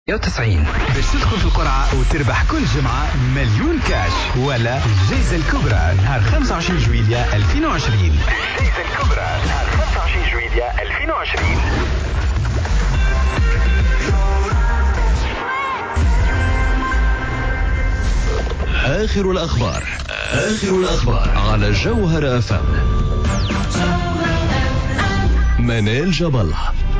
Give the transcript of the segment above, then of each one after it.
90 باش تدخل في القرعة وتربح كل جمعة مليون كاش ولا الجائزة الكبرى نهار 25 جويلية 2020. الجائزة الكبرى نهار 25 جويلية 2020. آخر الأخبار على جوهر أفهم. منال جبل.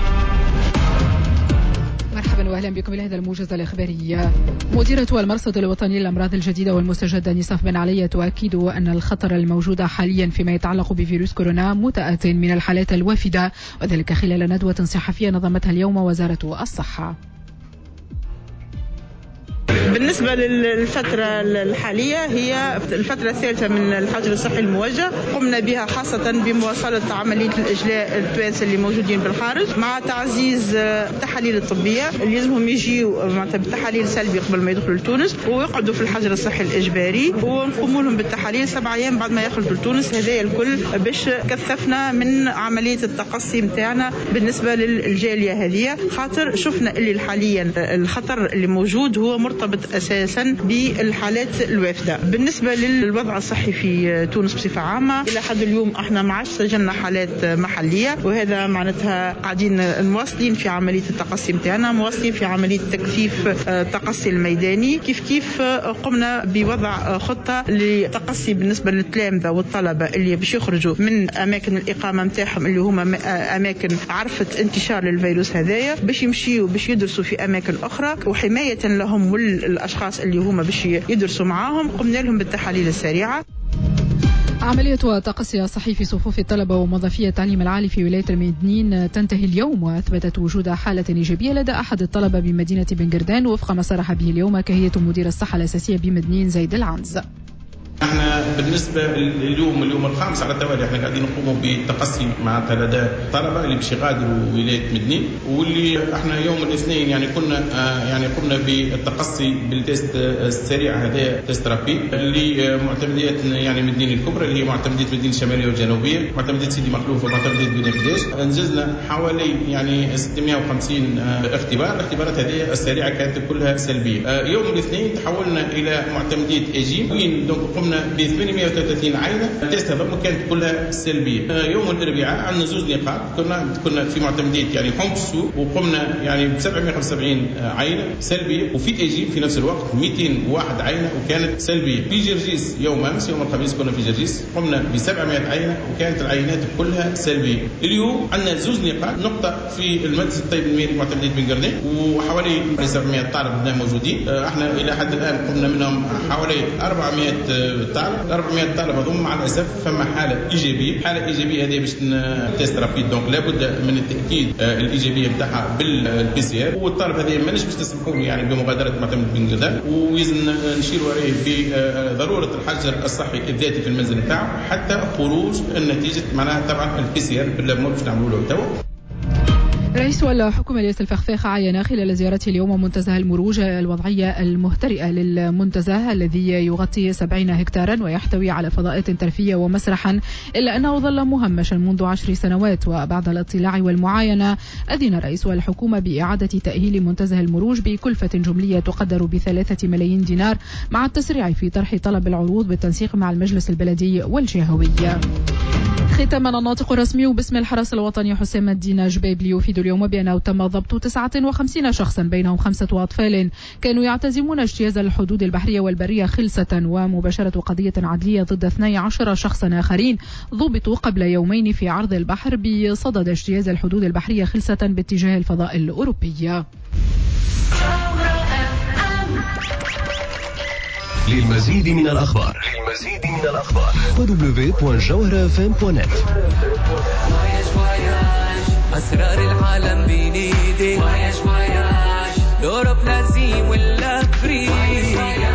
مرحبا واهلا بكم الى هذا الموجز الاخباري. مديرة المرصد الوطني للامراض الجديدة والمستجدة نصاف بن علي تؤكد ان الخطر الموجود حاليا فيما يتعلق بفيروس كورونا متأت من الحالات الوافدة، وذلك خلال ندوة صحفية نظمتها اليوم وزارة الصحة. بالنسبة للفترة الحالية هي الفترة الثالثة من الحجر الصحي الموجه، قمنا بها خاصة بمواصلة عملية الإجلاء التوانسة اللي موجودين بالخارج، مع تعزيز التحاليل الطبية اللي لازمهم يجيوا بالتحاليل سلبي قبل ما يدخلوا لتونس ويقعدوا في الحجر الصحي الإجباري، ونقوموا لهم بالتحاليل 7 أيام بعد ما يخرجوا لتونس. هذا الكل باش كثفنا من عملية التقصي متاعنا بالنسبة للجالية هذه، خاطر شفنا اللي حاليا الخطر اللي موجود هو مرتبط أساسا بالحالات الوافدة. بالنسبة للوضع الصحي في تونس بصفة عامة، إلى حد اليوم احنا ما عادش سجلنا حالات محلية، وهذا معناتها قاعدين مواصلين في عملية التقصي متاعنا، مواصلين في عملية تكثيف التقصي الميداني. كيف قمنا بوضع خطة لتقصي بالنسبة للتلامذة والطلبة اللي باش يخرجوا من أماكن الإقامة متاعهم اللي هما أماكن عرفت انتشار للفيروس هذايا، باش يمشيوا باش يدرسوا في أماكن أخرى، وحماية لهم الأشخاص اللي هما باش يدرسوا معاهم قمنا لهم بالتحاليل السريعة. عملية تقصي الصحي في صفوف الطلبة وموظفي التعليم العالي في ولاية المدنين تنتهي اليوم، وأثبتت وجود حالة إيجابية لدى أحد الطلبة بمدينة بن-قردان وفق ما صرح به اليوم كهيئة مدير الصحة الأساسية بمدنين زيد العنز. احنا بالنسبه اليوم الخامس على التوالي احنا قاعدين نقوموا بالتقصي مع لدى الطلبه اللي باش يغادروا ولايه مدنين، واللي احنا يوم الاثنين قمنا بالتقصي بالتيست السريع هذا تيست رابيد اللي معتمديات مدنين الكبرى اللي هي معتمديه مدينه الشماليه والجنوبيه، معتمديه سيدي مخلوف ومعتمديه بن قداش. انجزنا حوالي 650 اختبار. الاختبارات هذه السريعه كانت كلها سلبيه. يوم الاثنين تحولنا الى معتمديه ايجيب، وين قمنا ب 833 عينه، التيست هذوما كانت كلها سلبيه. يوم الاربعاء عندنا زوج نقاط، كنا في معتمديه حوم السوق، وقمنا ب 775 عينه سلبيه، وفي ايجيب في نفس الوقت 201 عينه وكانت سلبيه. في جرجيس يوم امس يوم الخميس كنا في جرجيس قمنا ب 700 عينه وكانت العينات كلها سلبيه. اليوم عندنا زوج نقاط، نقطه في المدرسه الطيب الميري معتمديه بن-قردان وحوالي 700 طالب موجودين. احنا الى حد الان قمنا منهم حوالي 400 طالب هذوما مع الاسف فما حاله ايجابيه هذه باش تيست رابيد، دونك لابد من التاكيد الايجابيه نتاعها بالبي سي ار، والطالب هذه ماناش باش تسمحوا بمغادره معتمد بن-قردان، ولازم نشيروا عليه بضروره الحجر الصحي الذاتي في المنزل نتاعو حتى خروج النتيجه معناها طبعا البي سي ار باللابمول باش نعملوا له توا. رئيس الحكومة الياس الفخفاخ عين خلال زيارته اليوم منتزه المروج الوضعية المهترئة للمنتزه الذي يغطي 70 هكتارا ويحتوي على فضاءات ترفيهية ومسرحا، إلا أنه ظل مهمشا منذ 10 سنوات. وبعد الاطلاع والمعاينة أذن رئيس الحكومة بإعادة تأهيل منتزه المروج بكلفة جملية تقدر ب3 ملايين دينار، مع التسريع في طرح طلب العروض بالتنسيق مع المجلس البلدي والجهوي. ختاما الناطق الرسمي باسم الحرس الوطني حسام الدين جبيب يفيد اليوم بأنه تم ضبط 59 شخصا بينهم 5 أطفال كانوا يعتزمون اجتياز الحدود البحرية والبرية خلسة، ومباشرة قضية عدلية ضد 12 شخصا آخرين ضبطوا قبل يومين في عرض البحر بصدد اجتياز الحدود البحرية خلسة باتجاه الفضاء الأوروبي. للمزيد من الأخبار www.jawharafm.net. أسرار العالم بين ايديك، الأوروب نسيم ولا فريق،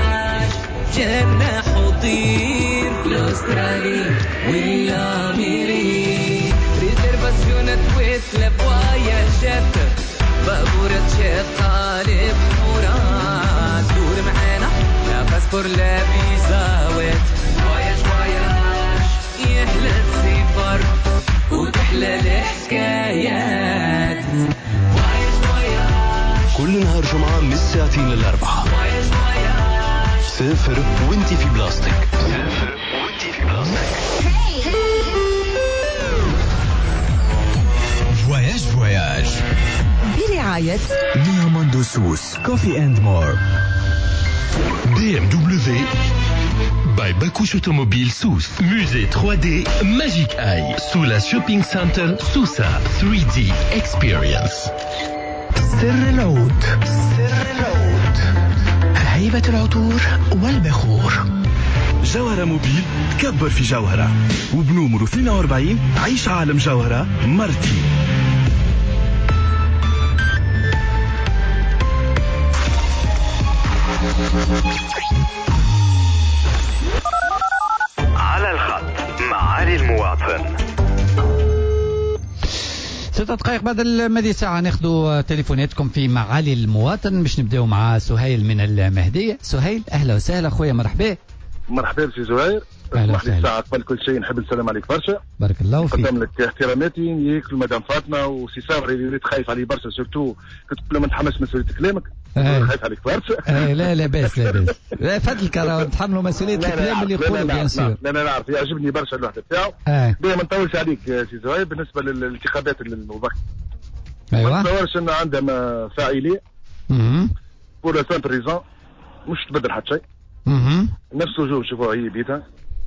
جناح وطير الأسترالي والأميري، ريزرفاسيونات وثلب واياجات، بابورة شيخ طالب مراد، دور معانا لا باسبور لا فيزاوات، واياج يحلى السفر وتحلى الحكايات. كل نهار جمعة من 2 ل 4. سافر وانتي في بلاستيك. فواياج برعاية دياموندو سوس كوفي اند مور. BMW by Bakush Automobile Sousse. Musée 3D Magic Eye sous la Shopping Center Sousa 3D Experience. سر العود هيبة العطور والبخور. جوهرة موبيل تكبر في جوهرة، وبنومر 42 عيش عالم جوهرة مرتي. على الخط معالي المواطن. 6 دقائق بعد الماضي ساعة ناخذوا تليفوناتكم في معالي المواطن باش نبداو مع سهيل من المهدية. سهيل أهلا وسهلا خويا. مرحبا. مرحبا سي زهير. اسمح لي الساعة قبل كل شيء نحب نسلم عليك برشا. بارك الله فيك. نقدم لك احتراماتي ليك المدام فاطمة وسي صابري اللي وليت خايف عليه برشا سورتو كنت لما نتحمس مسؤولية كلامك. خايف عليك برشا. لا باس فضلك راه نتحملوا مسؤولية الكلام اللي يقولوا بيان سور. لا نعرف يعجبني برشا الوحدة بتاعه. دائما ما نطولش عليك سي زهير. بالنسبة للانتخابات الوقت ما نتصورش ان عندها فاعلية بور سامبل ريزون مش تبدل حتى شيء. نفس وجوه شوفوها هي بيتها.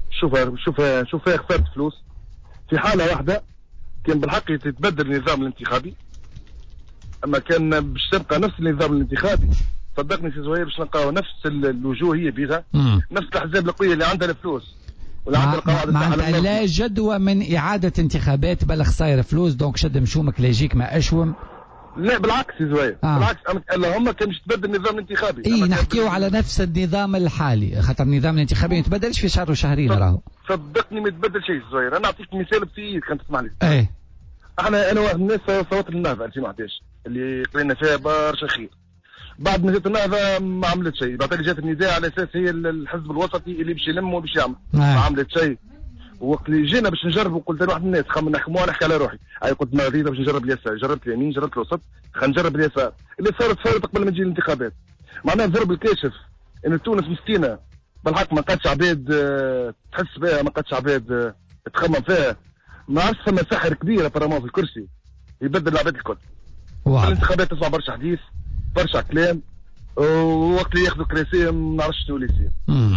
شوفها خسرت فلوس في حالة واحدة كان بالحق يتبدل النظام الانتخابي. اما كان باش تبقى نفس النظام الانتخابي صدقني سي زهير باش نلقاو نفس الوجوه هي بيتها. نفس الاحزاب القوية اللي عندها الفلوس ولا عندها القواعد معناتها لا جدوى من إعادة انتخابات بل خسائر فلوس. دونك شد مشومك لا يجيك ما أشوم. لا بالعكس يا زهير. بالعكس اللهم كان باش تبدل النظام الانتخابي. نحكيو على نفس النظام الحالي خاطر النظام الانتخابي ما يتبدلش في شهر وشهرين راهو. صدقني ما يتبدل شيء زهير. انا نعطيك مثال بسيط كان تسمع لي. انا واحد من الناس صوت النهضه 2011 اللي قرينا فيها برشا خير. بعد ما جات النهضه ما عملت شيء. بعد اللي جات النداء على اساس هي الحزب الوسطي اللي باش يلم وباش يعمل. ما عملت شيء. وقت اللي جينا باش نجربوا قلت لواحد الناس نحكموا نحكي على روحي. قلت ما رضيت باش نجرب اليسار. جربت اليمين جربت الوسط خلينا نجرب اليسار. اللي صارت قبل ما تجي الانتخابات معناها ضرب الكاشف ان تونس مسكينه بالحق ما قادش عباد تحس بها. ما قادش عباد تخمم فيها. ما عادش ثم ساحر كبير ابارامون في الكرسي يبدل العباد الكل. الانتخابات تسمع برشا حديث برشا كلام ووقت اللي ياخذوا كراسي ما نعرفش شنو اللي يصير.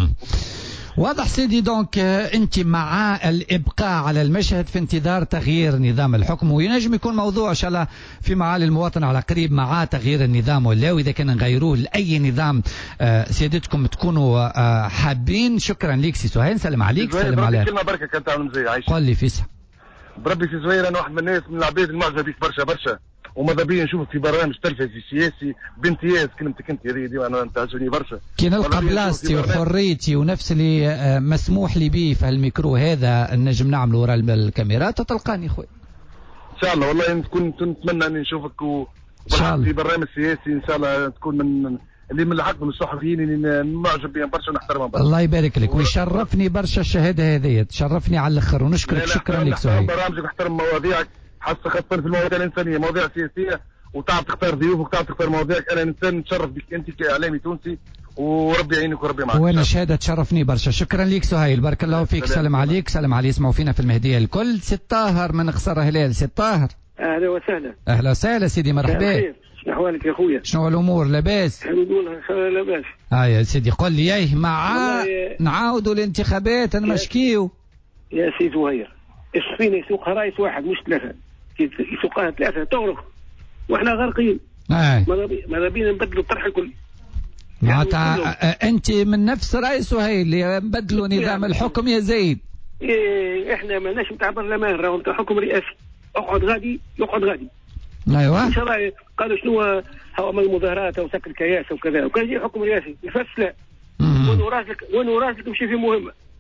واضح سيدي. دونك انت مع الابقاء على المشهد في انتظار تغيير نظام الحكم وينجم يكون موضوع ان شاء الله في معالي المواطن على قريب مع تغيير النظام ولا واذا كان نغيروه لاي نظام سيادتكم تكونوا حابين. شكرا ليك سي سهيل. سلام عليك. سلام عليك. كلمه بركه كانت تعمل مزيه عايش. قول لي فيسع بربي سي زهير. انا واحد من الناس من العباد المعجبه بيك برشا وماذا بيا نشوفك في برنامج تلفزيوني سياسي بامتياز. كلمتك انت هذه انا تعجبني برشا. كي نلقى بلاصتي وحريتي ونفس اللي مسموح لي به في هالميكرو هذا نجم نعمل وراء الكاميرات تلقاني خويا ان شاء الله. والله كنت نتمنى اني نشوفك في برنامج سياسي ان شاء الله تكون من اللي من الحق من الصحفيين اللي معجب بهم برشا ونحترمهم برشا. الله يبارك لك ويشرفني برشا الشهاده هذه. تشرفني على الاخر ونشكرك. شكرا لك سهيل. برامجك نحترم مواضيعك خاصة في المواضيع الإنسانية مواضيع سياسية وتعرف تختار ضيوفك وتعرف تختار مواضيعك. أنا إنسان نتشرف بك أنت كإعلامي تونسي وربي يعينك وربي معك. وأنا شهادة تشرفني برشا. شكرا لك سهيل. بارك الله فيك. سلام عليك. سلام علي. اسمعوا فينا في المهدية الكل. سي طاهر من خسر هلال. سي طاهر أهلا وسهلا. أهلا وسهلا سيدي. مرحبا. شنو أحوالك يا خويا؟ شنو الأمور؟ لاباس؟ الحمد لله إن شاء الله لاباس. يا سيدي قل لي مع نعاودوا الانتخابات نمشكيو يا سي زهير. السفينة يسوقها رئيس واحد مش ثلاثة. يسوقها ثلاثة تغرق واحنا غارقين. ماذا بينا نبدلوا الطرح الكل. معناتها انت من نفس رأي سهيل اللي نبدلوا نظام الحكم يا زيد. ايه احنا مالناش نتاع برلمان راهو نتاع حكم رئاسي. اقعد غادي يقعد غادي. ايوه ان شاء الله. قالوا شنو هو من المظاهرات او سك الكياسه وكذا وكان يجي حكم رئاسي يفس لا. وين راسك مشي في مهمه.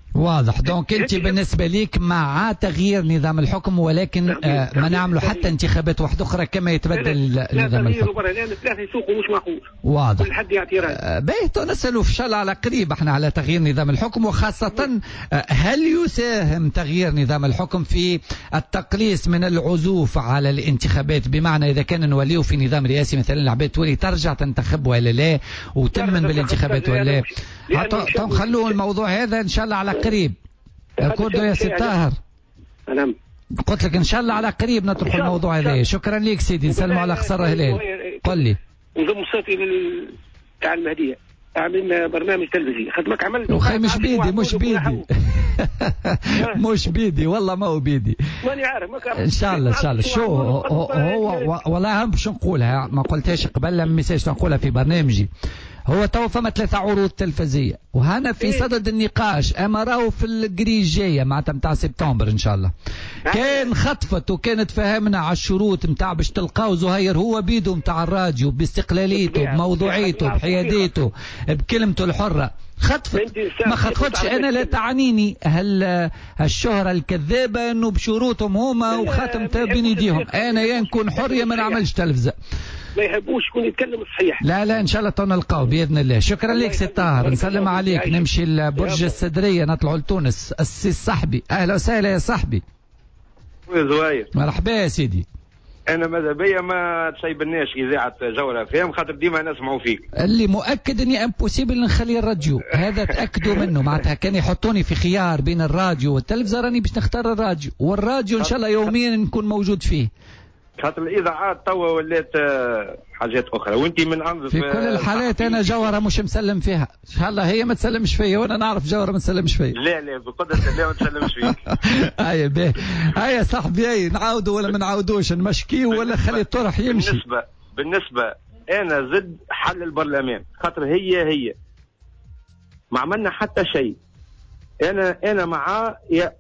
واضح. دونك انت بالنسبه ليك مع تغيير نظام الحكم، ولكن ما نعملوا حتى انتخابات واحده اخرى كما يتبدل نظام الحكم. ثلاثه يسوقوا مش معقول. واضح. كل حد يعطي رايه. باهي نسالوا ان شاء الله على قريب احنا على تغيير نظام الحكم، وخاصه هل يساهم تغيير نظام الحكم في التقليص من العزوف على الانتخابات؟ بمعنى اذا كان نوليه في نظام رئاسي مثلا العباد تولي ترجع تنتخب ولا لا، وتمن بالانتخابات ولا لا. خلوا الموضوع هذا ان شاء الله على قريب. كودو يا سي طاهر. نعم. قلت لك ان شاء الله على قريب نطرح الموضوع هذا. شكرا لك سيدي، نسلم على خسر هلال. قل لي. نضم صوتي تاع المهديه، اعمل برنامج تلفزيوني خدمك عملت. وخي مش بيدي مش بيدي والله ما هو بيدي. ماني عارف ان شاء الله شو هو والله باش نقولها ما قلتهاش قبل لما ميساج نقولها في برنامجي. هو تو فما 3 عروض تلفزية وهنا في صدد النقاش، اما راهو في الجري الجاية معناتها نتاع سبتمبر ان شاء الله. كان خطفت وكانت فهمنا على الشروط نتاع باش تلقاو زهير هو بيدو نتاع الراديو باستقلاليته بموضوعيته بحياديته بكلمته الحرة. خطفت ما خطفتش انا لا تعنيني هالشهرة الكذابة انه بشروطهم هما وخاتم بين يديهم. انا يا نكون حر يا ما نعملش تلفزة. ما يحبوش يكون يتكلم الصحيح. لا ان شاء الله نلقاو باذن الله. شكرا لك سي طاهر، نسلم عليك. نمشي لبرج السدريه نطلعوا لتونس. السي صاحبي، اهلا وسهلا يا صاحبي. زهير مرحبا يا سيدي. انا ماذا بيا ما تسيبناش اذاعه جوله فهم خاطر ديما نسمعوا فيك. اللي مؤكد اني امبوسيبل نخلي الراديو هذا تاكدوا منه. معناتها كان يحطوني في خيار بين الراديو والتلفزه راني باش نختار الراديو، والراديو ان شاء الله يوميا نكون موجود فيه. خاطر الاذاعات توا ولات حاجات اخرى وانت من انظف. في كل الحالات انا جوهره مش مسلم فيها ان شاء الله، هي ما تسلمش فيا وانا نعرف جوهره ما تسلمش فيا. لا بقدره الله ما تسلمش فيك. هيا باهي هيا صاحبي نعاودوا ولا ما نعاودوش نمشكيو ولا خلي الطرح يمشي. بالنسبه انا ضد حل البرلمان خاطر هي ما عملنا حتى شيء. انا مع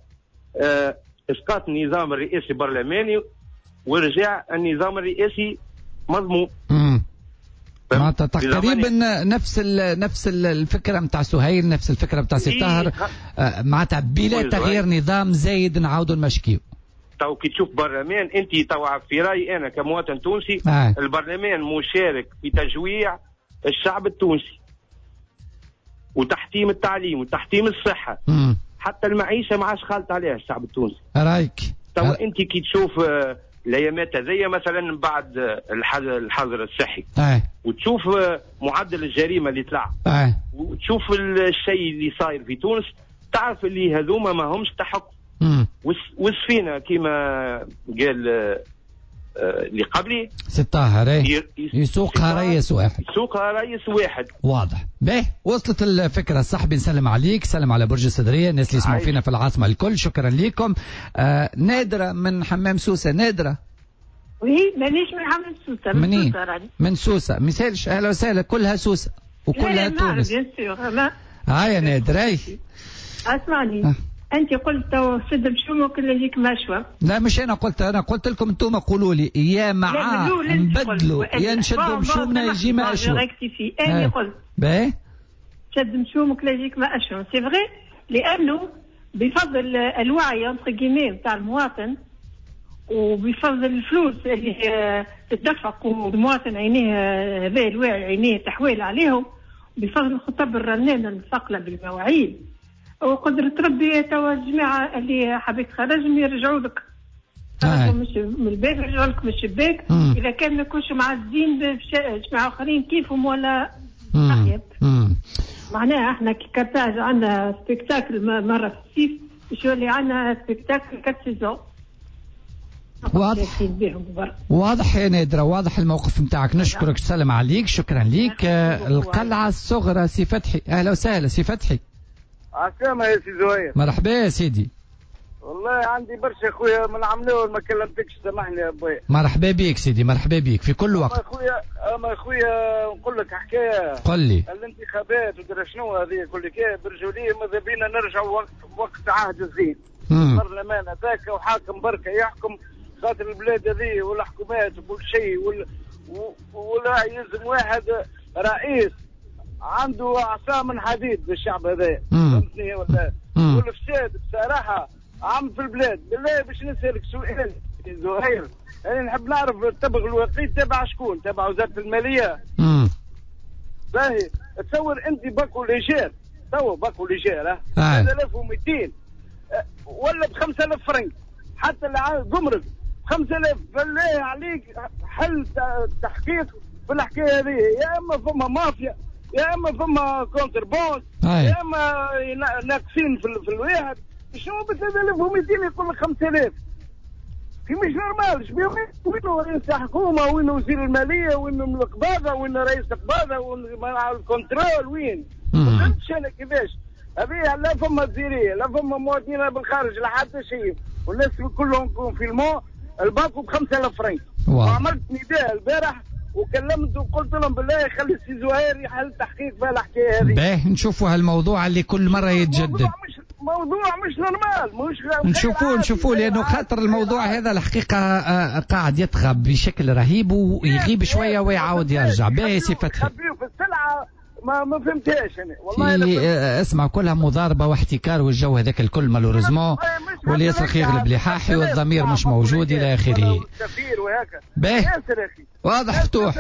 اسقاط النظام الرئاسي البرلماني ورجع النظام الرئاسي مضمون. معناتها تقريبا نفس الفكره نتاع سهيل، نفس الفكره نتاع سي طاهر. معناتها بلا تغيير نظام زايد نعاودوا نمشكيو. تو كي تشوف برلمان انت تو في رايي انا كمواطن تونسي البرلمان مشارك في تجويع الشعب التونسي وتحتيم التعليم وتحتيم الصحه. حتى المعيشه ما عادش خالط عليها الشعب التونسي. رايك تو انت كي تشوف الايامات هذيا مثلا بعد الحظر الصحي وتشوف معدل الجريمه اللي طلع وتشوف الشيء اللي صاير في تونس، تعرف اللي هذوما ما همش تحق. والسفينه كما قال اللي قبلي سي طاهر يسوقها رئيس واحد. واضح. باهي وصلت الفكره. صاحبي نسلم عليك، سلم على برج السدريه، الناس اللي يسمعوا فينا في العاصمه الكل. شكرا لكم. نادره من حمام سوسه. نادره مانيش من حمام سوسه، من سوسه من سوسه. مثالش اهلا وسهلا كلها سوسه وكلها تونس. هاي نادره اسمعني انت قلت سد بشومك اللي يجيك مشوى. لا مش انا قلت لكم انتم قولوا لي يا معاه نبدلوا يا نشدوا مشومنا يجي مشوى. انا قلت باهي شد مشومك اللي يجيك مشوى سي فغي، لانه بفضل الوعي انتر كيمي تاع المواطن وبفضل الفلوس اللي تدفق والمواطن عينيه هذا الواعي عينيه تحويل عليهم، بفضل الخطب الرنانه المثقله بالمواعيد وقدرة ربي توا الجماعة اللي حبيت تخرجهم يرجعوا لك. مش من الباب يرجعوا لك من الشباك. إذا كان ما يكونش معزين بجماعة آخرين كيفهم ولا أحيب. معناها احنا كي كرتاج عندنا سبيكتاكل مرة في الصيف باش يولي عندنا سبيكتاكل 4 سيزون. واضح يا نادرة، واضح الموقف نتاعك. نشكرك سلام عليك. شكرا ليك. القلعة الصغرى سي فتحي. أهلا وسهلا سي فتحي. عسلامة يا سي زهير. مرحبا يا سيدي. والله عندي برشا خويا من عملوه ما كلمتكش سامحني يا بويا. مرحبا بيك سيدي، مرحبا بيك في كل وقت. اما خويا نقول لك حكايه. قل لي. الانتخابات ودرا شنو هذه كل كي برجوليه ماذا بينا نرجعوا وقت عهد الزين. البرلمان هذاك وحاكم بركه يحكم خاطر البلاد هذه والحكومات وكل شيء ولا يلزم واحد رئيس عنده عصا من حديد بالشعب هذا. فهمتني ولا والفساد بصراحه عم في البلاد. بالله باش نسالك سؤال زهير، يعني نحب نعرف التبغ الوقيت تبع شكون؟ تبع وزاره الماليه. باهي تصور انت باكو ليجير، تو باكو ليجير 3200 ولا ب 5000 فرنك، حتى الجمرك 5000. بالله عليك حل تحقيق في الحكايه هذه، يا اما فما مافيا يا اما فما كونتربوند يا اما ناقصين في الواحد. شنو ب 3200 يقول لك 5000؟ في مش نورمال. وين رئيس الحكومه، وين وزير الماليه، وين القباضه، وين رئيس القباضه، وين الكنترول، وين؟ ما فهمتش انا كيفاش هذه. لا فما وزيريه لا فما مواطنين بالخارج لا حتى شيء، والناس كلهم كونفيرمون الباكو ب 5000 فرنك. وعملت نداء البارح وكلمت وقلت لهم بالله يخلي السي زهير يحل تحقيق في الحكايه هذه. باهي نشوفوا هالموضوع اللي كل مره يتجدد. موضوع مش نورمال، نشوفوه لانه خاطر الموضوع هذا الحقيقه قاعد يطغى بشكل رهيب ويغيب شويه ويعاود يرجع. باهي صفتها في السلعه ما فهمتهاش انا والله. اسمع كلها مضاربه واحتكار والجو هذاك الكل مالوريزمون، واللي يسرق يغلب لحاحي والضمير مش موجود الى اخره. باهي واضح فتوح.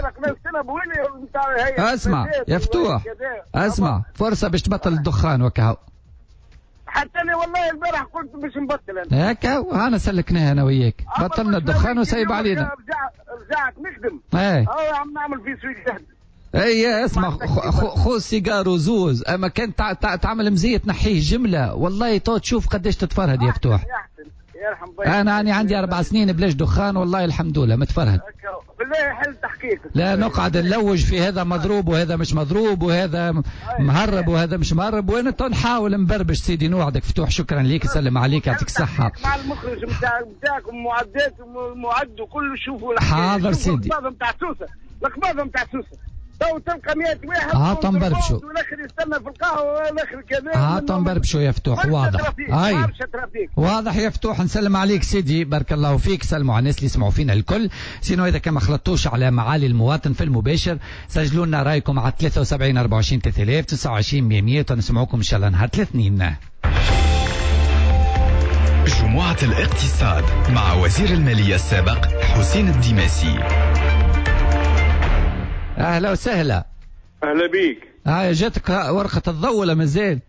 اسمع يا فتوح، اسمع فرصه باش تبطل الدخان وكهو. حتى انا والله البارح قلت باش نبطل انا هكا، انا سلكناها انا وياك، بطلنا الدخان وسايب علينا. رجعت نخدم عم نعمل في سويق. اي اسمع خذ سيجار وزوز، اما كان تعمل مزيه تنحيه جمله والله تو تشوف قديش تتفرهد يا فتوح. انا عندي 4 سنين بلاش دخان والله الحمد لله متفرهد. بالله حل تحقيق. لا نقعد نلوج في هذا مضروب وهذا مش مضروب وهذا مهرب وهذا مش مهرب، وانا نحاول نبربش. سيدي نوعدك فتوح، شكرا ليك، يسلم عليك، يعطيك الصحه. مع المخرج نتاعكم معدات ومعد وكل شوفوا. حاضر سيدي. القباضه نتاع سوسه تو تلقى 100 واحد تنبربشوا، والاخر يستنى في القهوه والاخر كذا. تنبربشوا يا فتوح. واضح واضح يا فتوح. نسلم عليك سيدي، بارك الله فيك. سلموا على الناس اللي يسمعوا فينا الكل. سينو اذا كما خلطوش على معالي المواطن في المباشر سجلوا لنا رايكم على 73 24 3000 29 100 ونسمعوكم ان شاء الله نهار الاثنين. جمعة الاقتصاد مع وزير المالية السابق حسين الدماسي. اهلا وسهلا. اهلا بيك. جاتك ورقة الضوء ولا مازال؟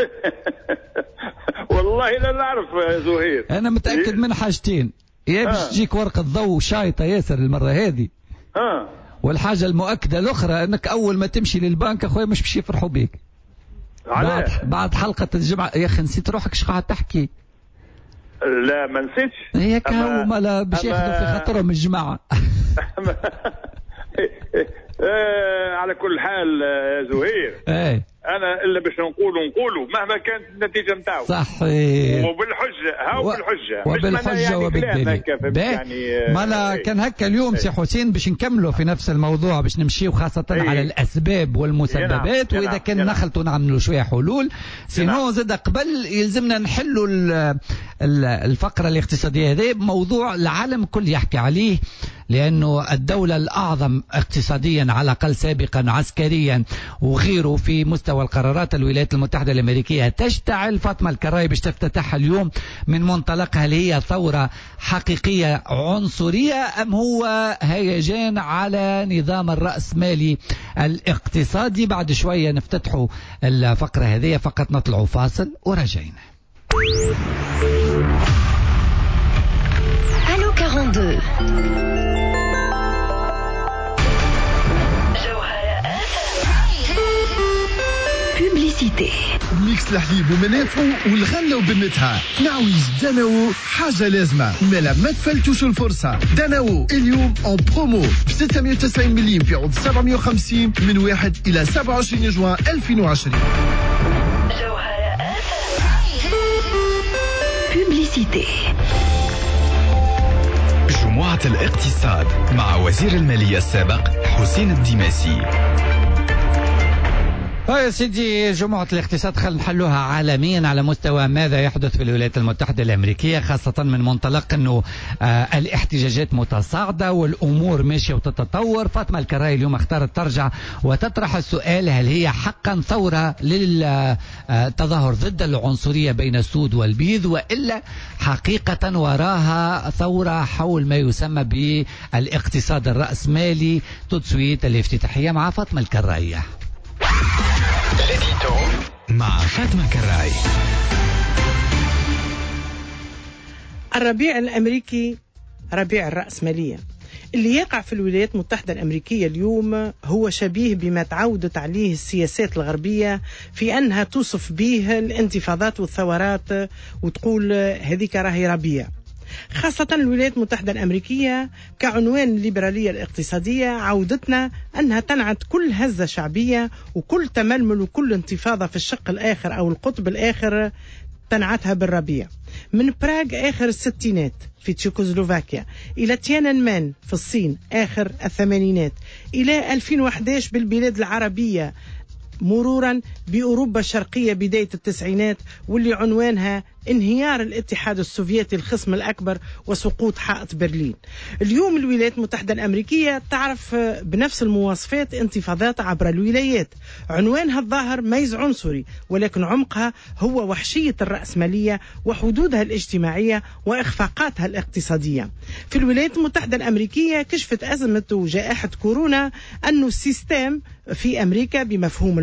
والله لا نعرف زهير. انا متأكد من حاجتين، يا باش تجيك ورقة ضوء شايطة ياسر المرة هذه، والحاجة المؤكدة الأخرى أنك أول ما تمشي للبنك أخوي مش باش يفرحوا بيك. بعد حلقة الجمعة يا أخي نسيت روحك ايش قاعد تحكي. لا ما نسيتش. هيك هما لا باش ياخذوا في خاطرهم الجماعة. على كل حال زهير، انا الا باش نقولوا مهما كانت النتيجه نتاعو صحيح وبالحجه وبالدليل. يعني ما كان هكا اليوم سي حسين باش نكملوا في نفس الموضوع، باش نمشيو خاصه على الاسباب والمسببات، واذا كان نخلطوا نعملوا شويه حلول. سينو زاد قبل يلزمنا نحلوا الفقره الاقتصاديه هذه، موضوع العالم كل يحكي عليه، لأنه الدولة الأعظم اقتصاديا على الأقل سابقا عسكريا وغيره في مستوى القرارات الولايات المتحدة الأمريكية تشتعل. فاطمة الكراي باش تفتتحها اليوم من منطلقها اللي هي ثورة حقيقية عنصرية أم هو هيجان على نظام الرأسمالي الاقتصادي. بعد شوية نفتتحوا الفقرة هذه، فقط نطلعوا فاصل ورجعنا. Allô 42. Publicité. ميكس الحليب ومنافعه والغلة وبنتها. نعويج داناو حاجة لازمة، مالا ما تفلتوش الفرصة. داناو اليوم اون برومو ب 690 مليم في عوض 750 من 1 إلى 27 جوان 2020. Publicité. جمعة الاقتصاد مع وزير المالية السابق حسين الدماسي. يا سيدي جمعة الاقتصاد خلينا نحلوها عالميا على مستوى ماذا يحدث في الولايات المتحدة الأمريكية، خاصة من منطلق أنه الاحتجاجات متصاعدة والأمور ماشية وتتطور. فاطمة الكراي اليوم اختارت ترجع وتطرح السؤال: هل هي حقا ثورة للتظاهر ضد العنصرية بين السود والبيض، وإلا حقيقة وراها ثورة حول ما يسمى بالاقتصاد الرأسمالي؟ تدسويت الافتتاحية مع فاطمة الكراي. مع فاطمة كراي. الربيع الأمريكي ربيع الرأسمالية اللي يقع في الولايات المتحدة الأمريكية اليوم هو شبيه بما تعودت عليه السياسات الغربية في أنها توصف به الانتفاضات والثورات وتقول هذيك راهي ربيع. خاصة الولايات المتحدة الأمريكية كعنوان الليبرالية الاقتصادية عودتنا أنها تنعت كل هزة شعبية وكل تململ وكل انتفاضة في الشق الآخر أو القطب الآخر تنعتها بالربيع. من براغ آخر الستينات في تشيكوسلوفاكيا إلى تيانانمان في الصين آخر الثمانينات إلى 2011 بالبلاد العربية، مرورا بأوروبا الشرقية بداية التسعينات واللي عنوانها انهيار الاتحاد السوفيتي الخصم الأكبر وسقوط حائط برلين. اليوم الولايات المتحدة الأمريكية تعرف بنفس المواصفات انتفاضات عبر الولايات، عنوانها الظاهر ميز عنصري ولكن عمقها هو وحشية الرأسمالية وحدودها الاجتماعية وإخفاقاتها الاقتصادية. في الولايات المتحدة الأمريكية كشفت أزمة جائحة كورونا أنه السيستم في أمريكا بمفهوم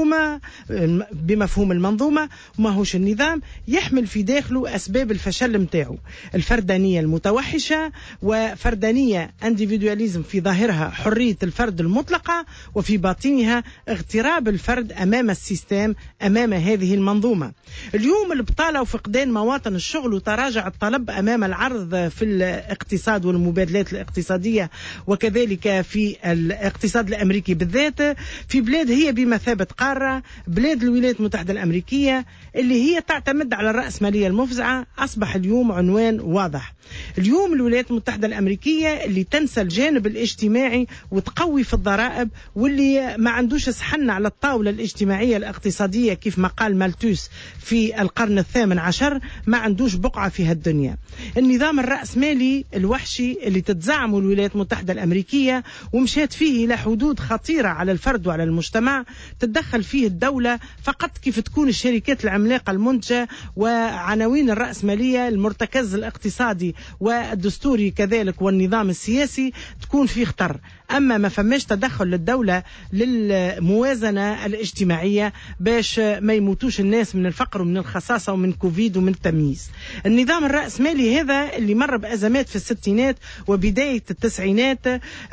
المنظومة ما هوش النظام يحمل في داخله أسباب الفشل متاعه: الفردانية المتوحشة، وفردانية انديفيدواليزم في ظاهرها حرية الفرد المطلقة، وفي باطنها اغتراب الفرد أمام السيستم أمام هذه المنظومة. اليوم البطالة وفقدان مواطن الشغل وتراجع الطلب أمام العرض في الاقتصاد والمبادلات الاقتصادية وكذلك في الاقتصاد الأمريكي بالذات في بلاد هي بمثابة قارة، بلاد الولايات المتحدة الأمريكية اللي هي تعتمد على الرأسمالية المفزعة، أصبح اليوم عنوان واضح. اليوم الولايات المتحدة الأمريكية اللي تنسى الجانب الاجتماعي وتقوي في الضرائب، واللي ما عندوش سحن على الطاولة الاجتماعية الاقتصادية كيف ما قال مالتوس في القرن ال18، ما عندوش بقعة في هالدنيا. النظام الرأسمالي الوحشي اللي تتزعمه الولايات المتحدة الأمريكية ومشات فيه إلى حدود خطيرة على الفرد وعلى المجتمع، تتدخل فيه الدولة فقط كيف تكون الشركات العملاقة المنتجة وعناوين الرأسمالية المرتكز الاقتصادي والدستوري كذلك والنظام السياسي تكون فيه خطر. أما ما فماش تدخل للدولة للموازنة الاجتماعية باش ما يموتوش الناس من الفقر ومن الخصاصة ومن كوفيد ومن التمييز. النظام الرأسمالي هذا اللي مر بأزمات في الستينات وبداية التسعينات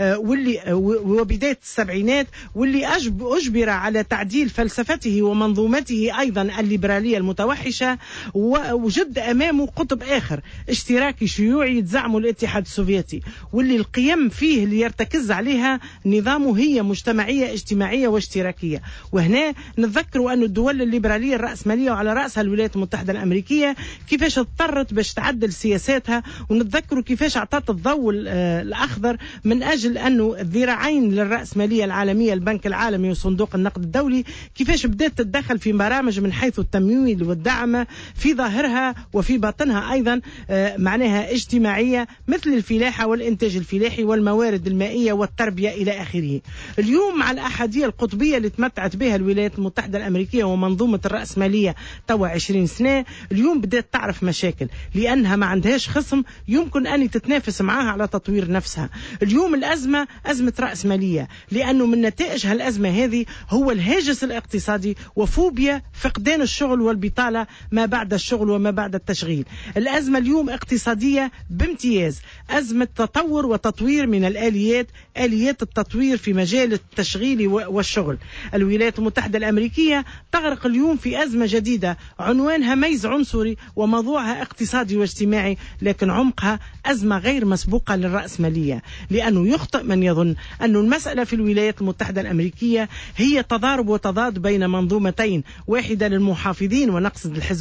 وبداية السبعينات، واللي أجبر على تعديل فلسفته ومنظومته أيضا الليبرالية المتوحشة، ووجد أمامه قطب آخر اشتراكي شيوعي يتزعمه الاتحاد السوفيتي، واللي القيم فيه اللي يرتكز عليها نظامه هي مجتمعية اجتماعية واشتراكية. وهنا نتذكروا أن الدول الليبرالية الرأسمالية وعلى رأسها الولايات المتحدة الأمريكية كيفاش اضطرت باش تعدل سياساتها، ونتذكروا كيفاش أعطت الضوء الأخضر من أجل أنه الذراعين للرأسمالية العالمية البنك العالمي وصندوق النقد الدولي كيفاش بدأت تتدخل في برامج من حيث التمويل والدعم في ظاهرها وفي باطنها أيضا معناها اجتماعية، مثل الفلاحة والإنتاج الفلاحي والموارد المائية والتربية إلى آخره. اليوم مع الأحادية القطبية اللي تمتعت بها الولايات المتحدة الأمريكية ومنظومة الرأسمالية توا 20 سنة، اليوم بدأت تعرف مشاكل لأنها ما عندهاش خصم يمكن أن تتنافس معها على تطوير نفسها. اليوم الأزمة أزمة رأسمالية، لأنه من نتائج هالأزمة هذه هو الهاجس الاقتصادي وفوبيا فقدان الشغل والبطالة ما بعد الشغل وما بعد التشغيل. الأزمة اليوم اقتصادية بامتياز، أزمة تطور وتطوير من الآليات، آليات التطوير في مجال التشغيل والشغل. الولايات المتحدة الأمريكية تغرق اليوم في أزمة جديدة عنوانها ميز عنصري وموضوعها اقتصادي واجتماعي، لكن عمقها أزمة غير مسبوقة للرأسمالية، لأنه يخطئ من يظن أن المسألة في الولايات المتحدة الأمريكية هي تضارب وتضاد بين منظومتين، واحدة للمحافظين ونقصد الحزب الجمهوري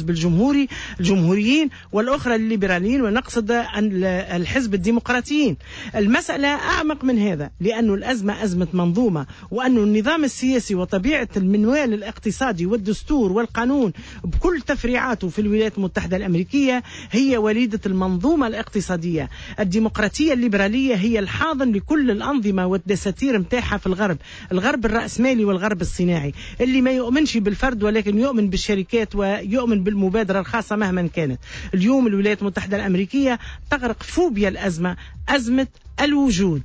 الجمهوريين والأخرى الليبراليين، ونقصد الحزب الديمقراطيين. المسألة أعمق من هذا، لأن الأزمة أزمة منظومة، وأن النظام السياسي وطبيعة المنوال الاقتصادي والدستور والقانون بكل تفريعاته في الولايات المتحدة الأمريكية هي وليدة المنظومة الاقتصادية. الديمقراطية الليبرالية هي الحاضن لكل الأنظمة والدساتير متاحة في الغرب الرأسمالي والغرب الصناعي، اللي ما يؤمنش بالفرد ولكن يؤمن بالشركات ويؤمن بالمبادرة الخاصة مهما كانت. اليوم الولايات المتحدة الأمريكية تغرق فوبيا الأزمة، أزمة الوجود.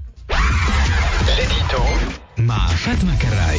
مع فاطمة كراي.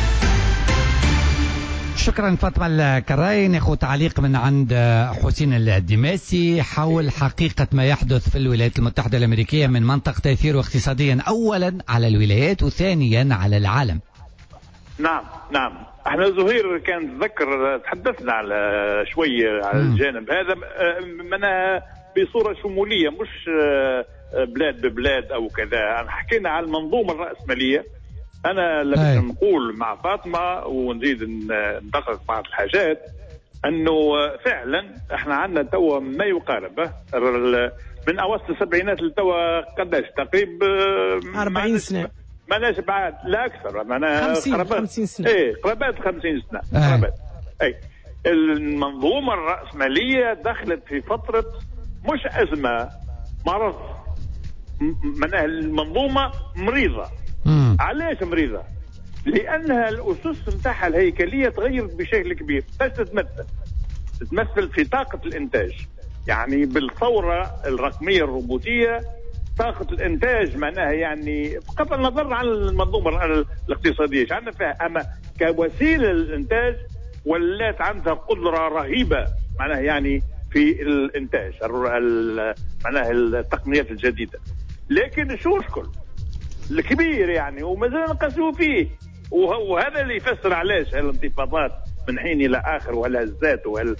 شكرا فاطمة الكراي. ناخذ تعليق من عند حسين الدماسي حول حقيقة ما يحدث في الولايات المتحدة الأمريكية من منطق تأثيره اقتصاديا أولا على الولايات وثانيا على العالم. نعم احنا زهير كان تذكر تحدثنا على شوية على الجانب هذا منها بصورة شمولية، مش بلاد ببلاد أو كذا. أنا حكينا على المنظومة الرأسمالية. أنا لما نقول مع فاطمة ونزيد ندقق بعض الحاجات أنه فعلا احنا عندنا توا ما يقارب من أواسط السبعينات لتوا قداش تقريبا 40 سنة، ما ناش بعد لا أكثر، معنا 50 سنة. قرابات 50 سنة قرابات. المنظومة الرأسمالية دخلت في فترة مش أزمة، مرض. معناها المنظومة مريضة. علاش مريضة؟ لأنها الأسس نتاعها الهيكلية تغيرت بشكل كبير. باش تتمثل في طاقة الإنتاج، يعني بالثورة الرقمية الروبوتية طاقة الإنتاج معناها يعني بغض النظر عن المنظومة الاقتصادية عندنا فيها، أما كوسيلة للإنتاج ولات عندها قدرة رهيبة معناها يعني في الإنتاج معناها التقنيات الجديدة. لكن شو الكل الكبير يعني ومازال نقصوا فيه، وهذا اللي يفسر علاش الانتفاضات من حين إلى آخر والهزات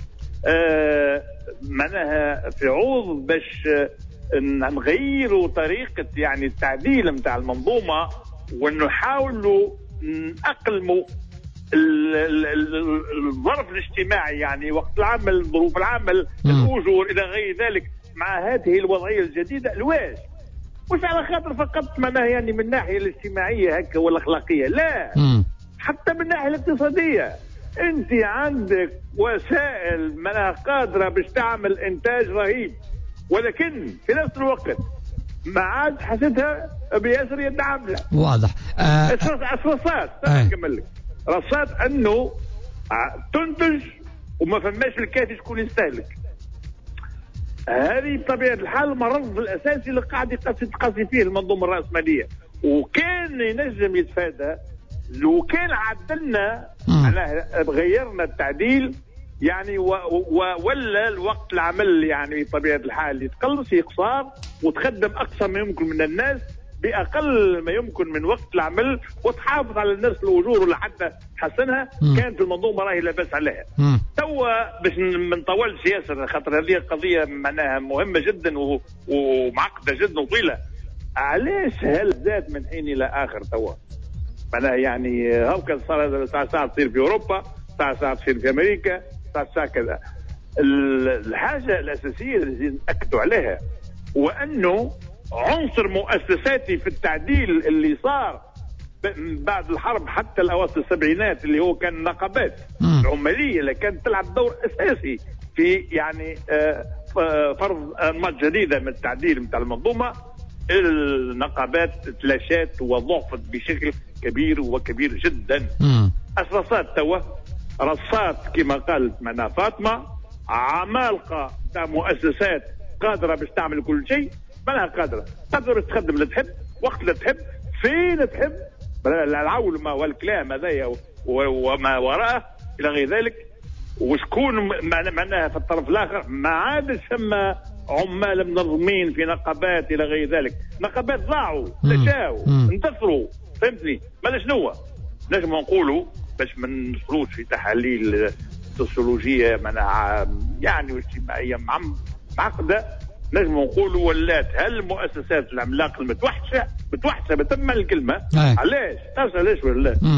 معناها في عوض باش نغيروا طريقة يعني التعديل متاع المنظومة ونحاولوا نأقلموا الظرف الاجتماعي يعني وقت العمل، ظروف العمل، الأجور إلى غير ذلك مع هذه الوضعية الجديدة. الواش مش على خاطر فقط معناها يعني من الناحية الاجتماعية هكا والأخلاقية، لا حتى من الناحية الاقتصادية. أنت عندك وسائل معناها قادرة باش تعمل إنتاج رهيب، ولكن في نفس الوقت ما عاد حسيتها بياسر يد عاملة. واضح. رصات نكمل لك رصات انه تنتج وما فماش الكافي شكون يستهلك. هذه بطبيعة الحال المرض الأساسي اللي قاعد يقاسي فيه المنظومة الرأسمالية، وكان ينجم يتفادى لو كان عدلنا غيرنا التعديل يعني ولا الوقت العمل يعني بطبيعة الحال يتقلص يقصر وتخدم أقصى ما يمكن من الناس بأقل ما يمكن من وقت العمل وتحافظ على الناس الأجور لحتى تحسنها. كانت المنظومة راهي لا بأس عليها. توا باش ما نطولش ياسر خاطر هذه قضية معناها مهمة جدا ومعقدة جدا وطويلة. علاش هالزاد من حين إلى آخر توا معناها يعني هاكا صار ساعة تصير في أوروبا، ساعة تصير في أمريكا، ساعة كذا. الحاجة الأساسية اللي نأكدوا عليها وأنه عنصر مؤسساتي في التعديل اللي صار بعد الحرب حتى الأواسط السبعينات اللي هو كان النقابات العمالية اللي كانت تلعب دور أساسي في يعني فرض أنماط جديدة من التعديل متاع المنظومة. النقابات تلاشت وضعفت بشكل كبير وكبير جدا. أسرصات توا رصات كما قالت معنا فاطمة عمالقة تاع مؤسسات قادرة باش تعمل كل شيء، مالها قادرة تقدر تخدم اللي تحب وقت اللي تحب فين تحب، العولمة والكلام هذايا وما وراءه إلى غير ذلك. وشكون معناها في الطرف الآخر ما عادش ثم عمال منظمين في نقابات إلى غير ذلك. نقابات ضاعوا تشاو انتصروا. فهمتني؟ ماذا شنو نجم نقولوا باش ما ندخلوش في تحاليل سوسيولوجية معناها يعني واجتماعية معقدة. نجم نقولوا ولات هالمؤسسات العملاقة المتوحشة بتم الكلمة. علاش؟ علاش ولا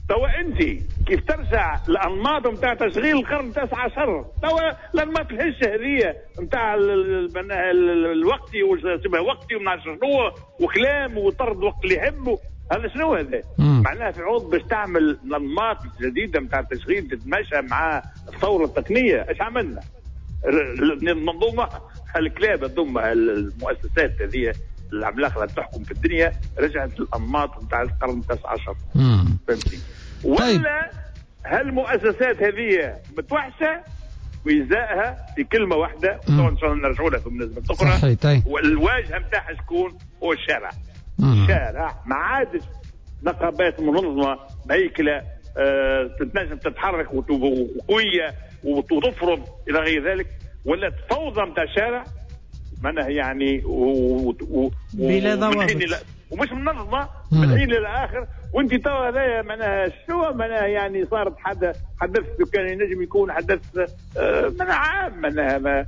توا انت كيف ترجع الانماط نتاع تشغيل القرن 19 توا الانماط الهشه هذه نتاع الوقتي وشبه وقتي وما نعرفش شنو وكلام وطرد وقت اللي يحبوا، هذا شنو هذا؟ معناها في عوض باش تعمل الانماط الجديده نتاع التشغيل تتماشى مع الثوره التقنيه، ايش عملنا؟ المنظومه الكلاب هذوما المؤسسات هذه العملاقه اللي تحكم في الدنيا رجعت الانماط نتاع القرن 19. فهمتي؟ ولا هالمؤسسات هذه متوحشه وإزاءها في كلمه واحده، طبعا ان شاء الله نرجعوا لها في مناسبه اخرى. والواجهه نتاعها شكون؟ هو الشارع. الشارع ما عادش نقابات منظمه مهيكله تتنجم تتحرك وقويه وتفرض الى غير ذلك، ولا فوضى نتاع الشارع معناها يعني بلا ضوابط ومش منظمه من الحين للاخر. وانت توا هذايا معناها شو معناها يعني صارت حدث كان ينجم يكون حدث معناها عام معناها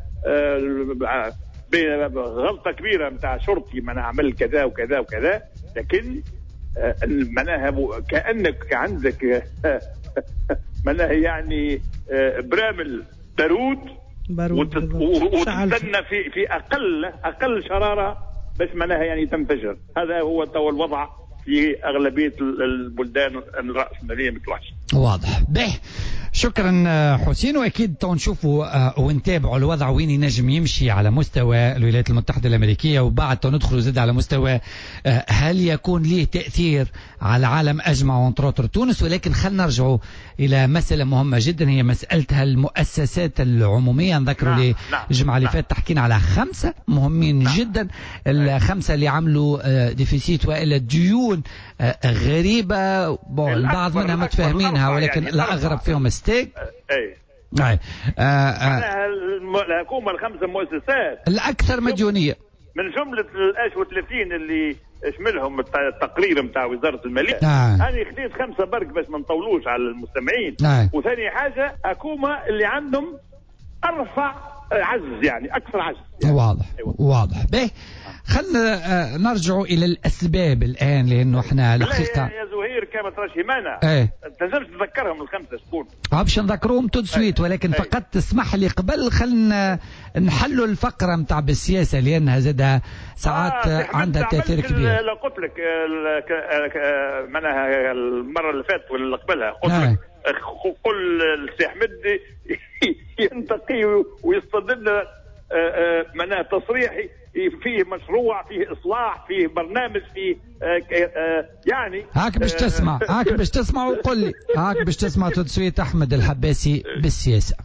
غلطه كبيره نتاع شرطي معناها عمل كذا وكذا وكذا، لكن معناها كانك عندك معناها يعني برامل بارود وتستنى في اقل شراره باش معناها يعني تنفجر. هذا هو تو الوضع في اغلبيه البلدان الراسماليه متوحشه. واضح. به شكرا حسين، واكيد نشوفوا ونتابعوا الوضع وين ينجم يمشي على مستوى الولايات المتحده الامريكيه، وبعد ندخلوا زاد على مستوى هل يكون له تاثير على العالم اجمع وانطروطر تونس. ولكن خلينا نرجعوا الى مساله مهمه جدا، هي مساله المؤسسات العموميه. نذكروا لي الجمعه اللي فاتت تحكينا على 5 مهمين جدا، ال5 اللي عملوا ديفيسيت والا ديون غريبه، البعض منها متفاهمينها ولكن يعني الاغرب فيهم ستيك. الحكومه ال5 مؤسسات الاكثر مديونيه من جمله ال30 اللي يشملهم التقرير نتاع وزاره الماليه. انا خديت 5 برك باش ما نطولوش على المستمعين. وثاني حاجه حكومه اللي عندهم ارفع عجز، يعني اكثر عجز يعني. واضح. به خلنا نرجع الى الاسباب الان، لانه احنا الحقيقه يا زهير كما تراش هيمانه تنجمش تذكرهم ال5 شكون باش نذكروهم تو سويت، ولكن فقط تسمح لي قبل خلنا نحلوا الفقره نتاع بالسياسه لانها زادها ساعات عندها تاثير كبير. لا قلت لك معناها المره اللي فاتت ولا قبلها قلت لك قل السي احمد ينتقي ويستضل معناها تصريحي فيه مشروع، فيه اصلاح، فيه برنامج، فيه يعني هاك باش تسمع وقل لي هاك باش تسمع تسويت احمد الحباسي بالسياسه.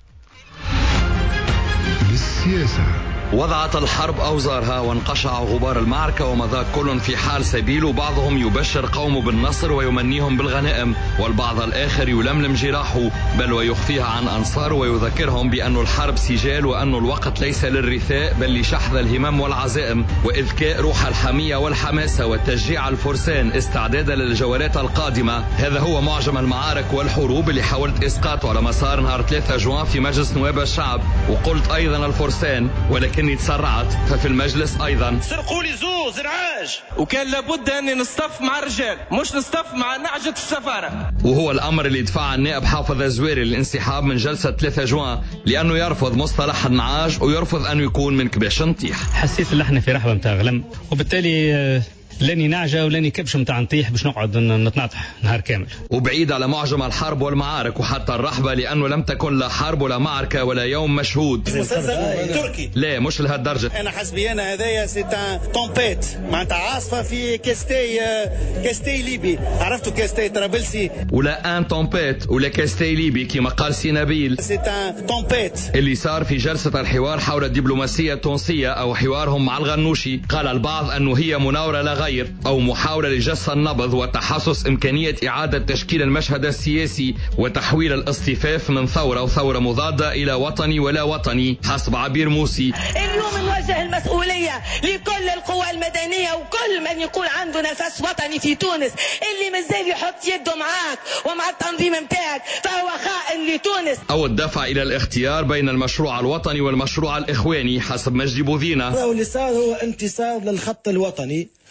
وضعت الحرب أوزارها وانقشع غبار المعركة ومضى كل في حال سبيل، بعضهم يبشر قومه بالنصر ويمنيهم بالغنائم، والبعض الآخر يلملم جراحه بل ويخفيها عن أنصاره ويذكرهم بأن الحرب سجال وأن الوقت ليس للرثاء بل لشحذ الهمم والعزائم وإذكاء روح الحمية والحماسة وتشجيع الفرسان استعدادا للجولات القادمة. هذا هو معجم المعارك والحروب اللي حاولت إسقاطه على مسار نهار 3 جوان في مجلس نواب الشعب، وقلت أيضا الفرسان ولكن تسرعت. ففي المجلس ايضا سرقوا لي زوز رعاج، وكان لابد اني نصطف مع الرجال مش نصطف مع نعجة السفارة. وهو الامر اللي دفع النائب حافظ الزويري للانسحاب من جلسة 3 جوان لانه يرفض مصطلح النعاج ويرفض انه يكون من كباش نطيح. حسيت ان احنا في رحبة متاع غلم، وبالتالي لاني نعجة ولاني كبش متاع نطيح باش نقعد نتناطح نهار كامل. وبعيد على معجم الحرب والمعارك وحتى الرحبة، لانه لم تكن لا حرب ولا معركة ولا يوم مشهود. مسلسل تركي لا مش لهالدرجة. انا حسبي انا هذايا سيتا تومبيت معناتها عاصفة في كاستي ليبي. عرفتوا كاستي طرابلسي ولا ان تومبيت ولا كاستي ليبي كما قال سي نبيل. سيتا تومبيت اللي صار في جلسة الحوار حول الدبلوماسية التونسية او حوارهم مع الغنوشي. قال البعض انه هي مناورة لا غير أو محاولة لجس النبض وتحسس إمكانية إعادة تشكيل المشهد السياسي وتحويل الاصطفاف من ثورة وثورة مضادة إلى وطني ولا وطني حسب عبير موسي. اليوم نوجه المسؤولية لكل القوى المدنية وكل من يكون عنده نفس وطني في تونس، اللي مازال يحط يده معاك ومع التنظيم متاعك فهو خائن لتونس. أو الدفع إلى الاختيار بين المشروع الوطني والمشروع الإخواني حسب مجدي بوذينا. اللي صار هو انتصار للخط الوطني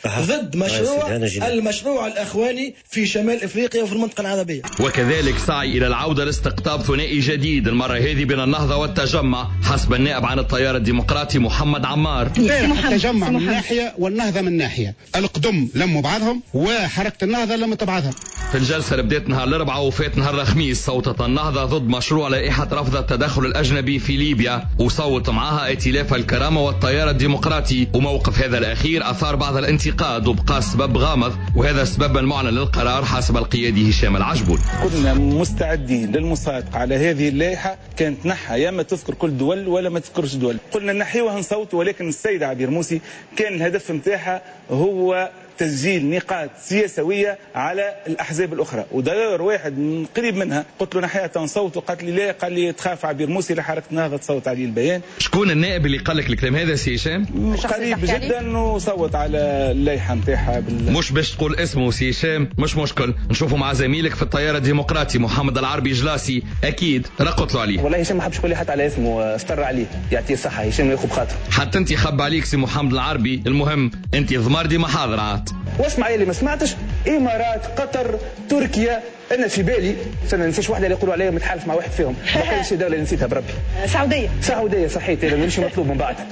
ضد المشروع الأخواني في شمال إفريقيا وفي المنطقة العربية. وكذلك سعي إلى العودة لاستقطاب ثنائي جديد المرة هذه بين النهضة والتجمع حسب النائب عن التيار الديمقراطي محمد عمار. التجمع من ناحية والنهضة من ناحية، القدم لموا بعضهم وحركة النهضة لمت بعضهم. في الجلسة اللي بدأت نهار الأربعاء وفات نهار الخميس صوتت النهضة ضد مشروع لائحة رفض التدخل الأجنبي في ليبيا، وصوت معها ائتلاف الكرامة والتيار الديمقراطي، وموقف هذا الأخير أثار بعض الانتقاد وبقى السبب غامض، وهذا السبب المعلن للقرار حسب القيادي هشام العجبون. كنا مستعدين للمصادقة على هذه اللائحة، كانت نحى يا ما تذكر كل دول ولا ما تذكرش دول، قلنا نحيوها نصوت، ولكن السيدة عبير موسي كان الهدف نتاعها هو تسجيل نقاط سياسوية على الأحزاب الأخرى، وداير واحد قريب منها قلت له نحيها تنصوت، وقالت لي لا، قال لي تخاف عبير موسي لحركة النهضة تصوت عليه البيان. شكون النائب اللي قال لك الكلام هذا سي هشام؟ قريب جدا وصوت على اللائحة نتاعها مش باش تقول اسمه سي هشام، مش مشكل، نشوفوا مع زميلك في التيار الديمقراطي محمد العربي جلاسي، أكيد رقت له عليه. والله هشام ما حبش يقول لي حتى على اسمه، استر عليه يعطيه الصحة، هشام ياخذ بخاطره. حتى انت خب عليك سي محمد العربي، المهم انت ضمردي محاضرات. واسمع اللي ما سمعتش، امارات، قطر، تركيا، انا في بالي سنه نسيش واحده اللي يقولوا عليها متحالف مع واحد فيهم، ما كانش دوله اللي نسيتها بربي. سعوديه صحيت، انا مش مطلوب من بعد.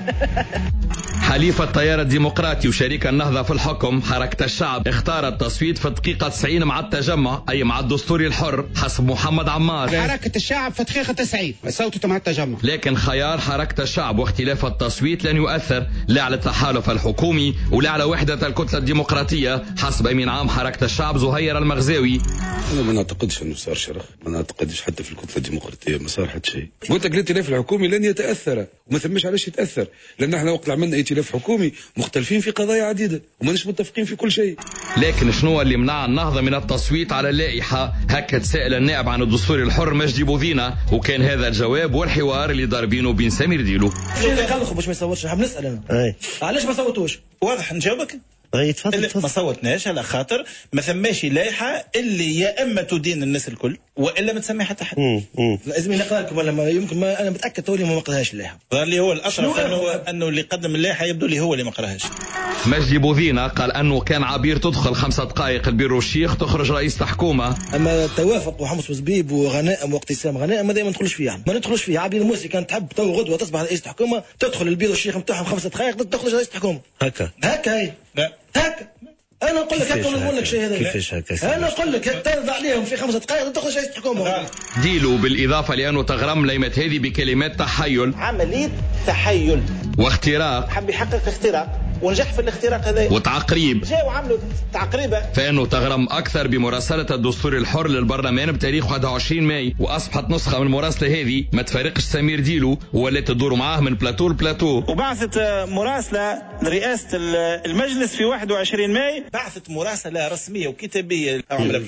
حليف التيار الديمقراطي وشريك النهضة في الحكم حركة الشعب اختار التصويت في دقيقة 90 مع التجمع، أي مع الدستور الحر حسب محمد عمار. حركة الشعب في دقيقة 90 صوتت مع التجمع، لكن خيار حركة الشعب واختلاف التصويت لن يؤثر لا على التحالف الحكومي ولا على وحدة الكتلة الديمقراطية حسب أمين عام حركة الشعب زهير المغزاوي. أنا ما نعتقدش أنه صار شرخ، ما نعتقدش حتى في الكتلة الديمقراطية ما صار حتى شيء. قلت لك الائتلاف الحكومي لن يتأثر، وما ثمش علاش يتأثر، لأن احنا وقت عملنا ائتلاف حكومي مختلفين في قضايا عديدة وماناش متفقين في كل شيء. لكن شنو اللي منع النهضة من التصويت على اللائحة؟ هكا تساءل النائب عن الدستور الحر مجدي بوذينة، وكان هذا الجواب والحوار اللي دار بينه وبين سمير ديلو. شو اللي قلقوا باش ما يصوتش؟ نحب نسأل أنا. علاش ما صوتوش؟ واضح نجاوبك. تفضل. ما صوتناش على خاطر ما ثماش لائحه اللي يا اما تدين الناس الكل والا ما تسمي حتى حد. لازم نقرا لكم ولا ما يمكن، ما انا متاكد توني ما قراهاش اللائحه. ظهر لي هو الاشرف انه اللي قدم اللائحه يبدو لي هو اللي ما قراهاش. مجدي بوذينة قال انه كان عبير تدخل 5 دقائق البيرو الشيخ تخرج رئيس الحكومه، اما التوافق وحمص وزبيب وغنائم واقتسام غنائم ما دائما ندخلش فيه، ما ندخلش فيه. عبير موسي كانت تحب تو غدوه تصبح رئيس الحكومه، تدخل البيرو الشيخ نتاعهم 5 دقائق تخرج رئيس الحكومه. هكا هي لا هكا انا نقول لك هكا نقول لك شيء هذا. كيفاش هكا؟ انا نقول لك ترضى عليهم في 5 دقائق تخرج رئيس الحكومه. ديلو بالاضافه لانه تغرم ليمت هذه بكلمات تحيل، عمليه تحيل واختراق، حب يحقق اختراق ونجح في الاختراق هذا، وتعقريب، جاوا عملوا تعقريبه، فانه تغرم اكثر بمراسله الدستور الحر للبرلمان بتاريخ 21 ماي، واصبحت نسخه من المراسله هذه ما تفارقش سمير ديلو ولا تدور معاه من بلاتو لبلاتو. وبعثت مراسله لرئاسه المجلس في 21 ماي، بعثت مراسله رسميه وكتابيه،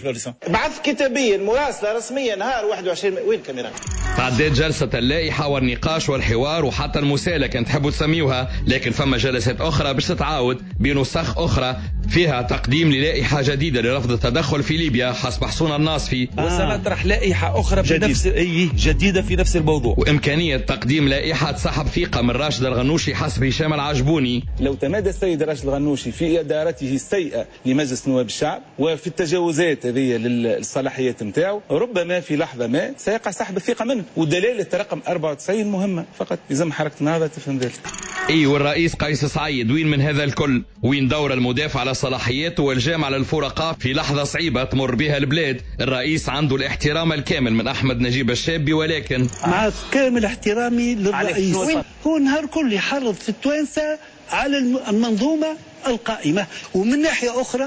بعث كتابيا مراسله رسميه نهار 21 ماي. وين الكاميرا؟ تعدات جلسه اللائحه والنقاش والحوار وحتى المساله كان تحبوا تسميوها، لكن فما جلسات اخرى باش تتعاود بنسخ اخرى فيها تقديم للائحه جديده لرفض التدخل في ليبيا حسب حسون الناصفي، وسنطرح لائحه اخرى بنفس جديده في نفس الموضوع، وامكانيه تقديم لائحه سحب ثقه من راشد الغنوشي حسب هشام العجبوني. لو تمادى السيد راشد الغنوشي في ادارته السيئه لمجلس نواب الشعب وفي التجاوزات هذه للصلاحيات نتاعو، ربما في لحظه ما سيقع سحب الثقه منه، ودلاله رقم 94 مهمه فقط، لازم حركه النهضه تفهم ذلك. والرئيس قيس سعيد وين من هذا الكل؟ وين دور المدافع على صلاحياته والجامع للفرقاء في لحظة صعيبة تمر بها البلاد؟ الرئيس عنده الاحترام الكامل من أحمد نجيب الشابي، ولكن مع كامل احترامي للرئيس هو نهار كل يحرض في التوانسة على المنظومة القائمة، ومن ناحية أخرى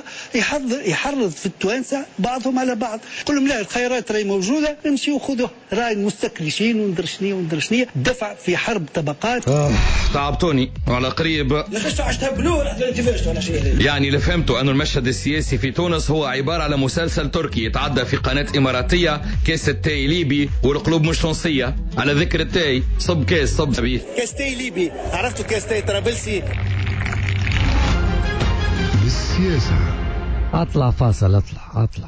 يحرض في التوانسة بعضهم على بعض، كل لهم لا الخيرات راهي موجودة نمشيو خذوه، راهي مستكرشين وندرشنية دفع في حرب طبقات. تعبتوني وعلى قريب يعني اللي فهمته أنه المشهد السياسي في تونس هو عبارة على مسلسل تركي يتعدى في قناة إماراتية، كاس التاي ليبي والقلوب مش تونسية. على ذكر التاي صب كاس صب بيه كاس تاي ليبي، عرفتوا كاس تاي طرابلسي بالسياسة. اطلع فاصل اطلع.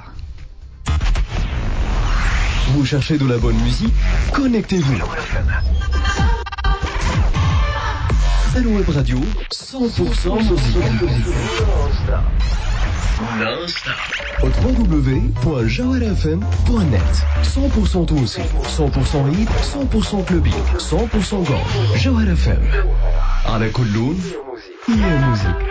Vous cherchez de la bonne musique? Connectez-vous. الويب راديو 100% موسيقى www.jawarafm.net 100% تونسي 100% عيد 100% كلوبي 100% جون. جوهر FM على كل لون هي موسيقى.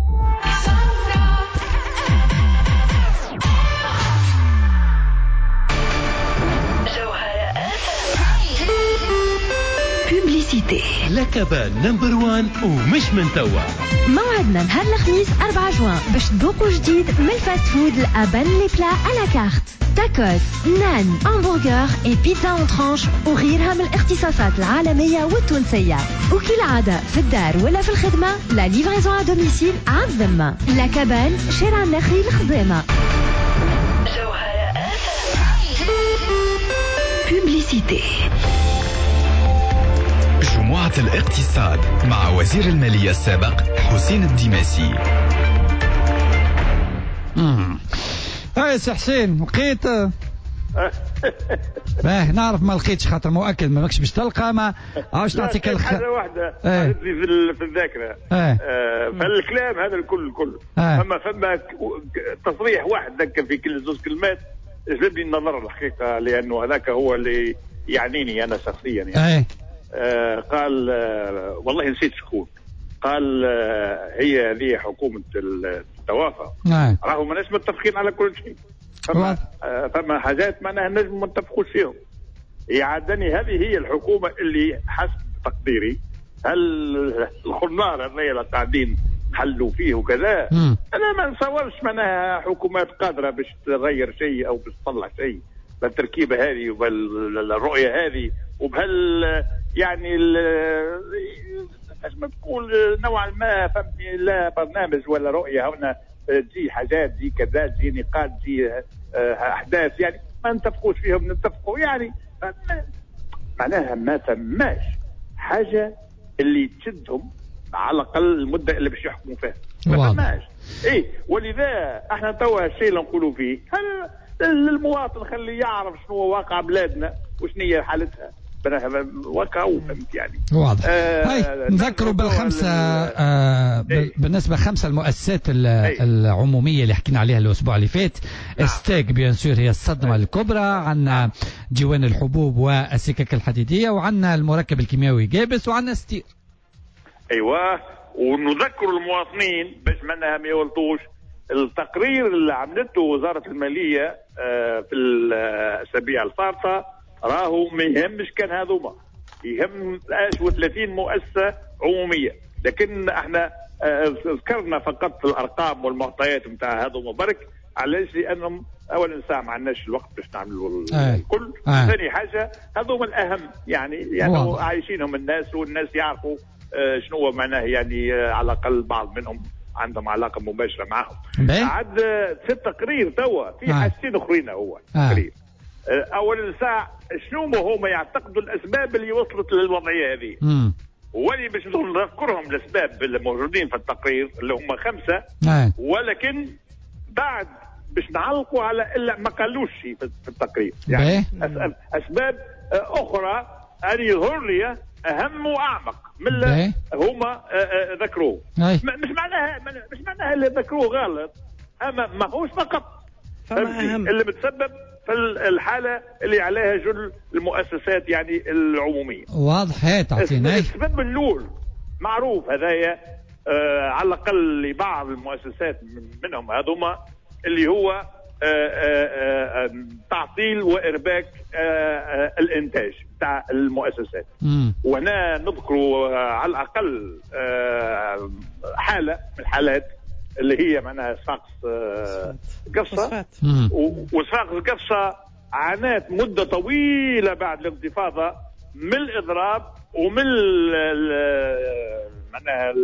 لكبان نمبر 1 ومش من توا. موعدنا نهار الخميس 4 جوان باش تذوقوا جديد من الفاست فود الأبان لي بلا على كارت. تاكوس، نان، همبرغر اي بيتزا اون ترانش وغيرها من الاختصاصات العالمية والتونسية. وكالعادة في الدار ولا في الخدمة لا ليفريزون ا دوميسيل على الذمة. لكبان شارع النخيل الخزامة. بوبليسيتي. جمعة الاقتصاد مع وزير المالية السابق حسين الدماسي. هاي سي حسين لقيت نعرف ما لقيتش خاطر مؤكد ما ماكش باش تلقى ما عاوش نعطيك حاجة واحدة في الذاكرة فالكلام هذا الكل فما تصريح واحد ذاك في كل زوج كلمات جلب لي النظر الحقيقة لأنه هذاك هو اللي يعنيني أنا شخصيا يعني. قال والله نسيت شكون قال هي هذه حكومة التوافق. راهو ماناش متفقين على كل شيء. فما حاجات معناها نجم ما نتفقوش فيهم. يعدني هذه هي الحكومة اللي حسب تقديري هل الخنار هذي اللي قاعدين نحلوا فيه وكذا انا ما نصورش معناها حكومات قادرة باش تغير شيء او باش تصلح شيء بالتركيبة هذه وبالرؤية هذه وبهال يعني ما تقول نوعا ما فهمتني لا برنامج ولا رؤية هنا تجي حاجات تجي كذا تجي نقاط تجي أحداث يعني ما نتفقوش فيهم نتفقوا يعني معناها ما ثماش حاجة اللي تشدهم على الأقل المدة اللي باش يحكموا فيها ما ثماش. إيه ولذا احنا توا الشيء اللي نقولوا فيه المواطن خليه يعرف شنو واقع بلادنا وشنو هي حالتها وكاو فهمت يعني واضح. هاي نذكروا بالخمسة بالنسبة 5 المؤسسات العمومية اللي حكينا عليها الأسبوع اللي فات. استاك بيان سور هي الصدمة الكبرى. عندنا ديوان الحبوب والسكك الحديدية وعندنا المركب الكيميائي جابس وعندنا ستير. أيوة ونذكروا المواطنين باش منها ما يولطوش التقرير اللي عملته وزارة المالية في الأسابيع الفارطة راهو ما يهمش كان هذوما يهم 30 مؤسسة عمومية لكن احنا ذكرنا فقط الأرقام والمعطيات نتاع هذوما برك علاش لأنهم أولا ساعة ما عندناش الوقت باش نعملوا الكل. ثاني حاجة هذوما الأهم يعني عايشينهم الناس والناس يعرفوا شنو معناه يعني على الأقل بعض منهم عندهم علاقة مباشرة معهم. عاد في التقرير توا في حاجتين أخرين هو تقرير أول ساعة شنو هما يعتقدوا الأسباب اللي وصلت للوضعية هذه ولي باش نذكرهم الأسباب اللي موجودين في التقرير اللي هم 5 ولكن بعد باش نعلقوا على إلا ما قالوش شيء في التقرير يعني أسباب أخرى أن يظهر لي أهم وأعمق من اللي هما ذكروه. مش معناها اللي ذكروه غلط أما ما هوش فقط اللي متسبب في الحالة اللي عليها جل المؤسسات يعني العمومية. واضح. هي تعطينا السبب الأول معروف هذايا على الأقل لبعض المؤسسات منهم هذوما اللي هو تعطيل وإرباك الإنتاج تاع المؤسسات. وهنا نذكر على الأقل حالة من الحالات اللي هي معناها صفاقس قصة وصفاقس قصة عانت مدة طويلة بعد الانتفاضة من الإضراب ومن معناها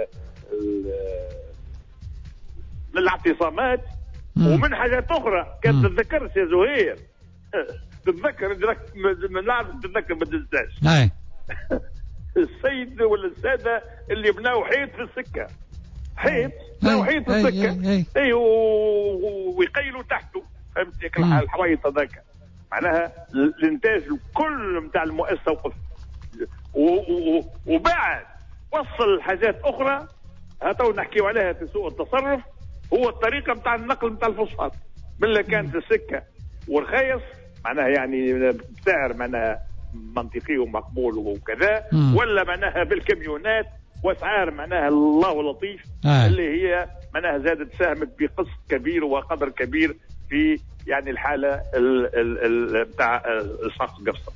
من الاعتصامات ومن حاجات أخرى كانت تتذكرش يا زهير تتذكر من نعرف تتذكر ما تنساش السيد ولا السادة اللي بناو حيط في السكة حيط في السكة اي ويقيلوا تحته فهمت الحوايط هذاك معناها الانتاج الكل نتاع المؤسسة وقف وبعد وصل حاجات اخرى هاتو نحكيو عليها في سوء التصرف، هو الطريقه نتاع النقل نتاع الفوسفات من اللي كانت السكه والرخيص معناها يعني بسعر معناها منطقي ومقبول وكذا، ولا معناها بالكاميونات واسعار معناها الله لطيف اللي هي معناها زادت ساهمت بقسط كبير وقدر كبير في يعني الحاله بتاع الصفقه قفصه.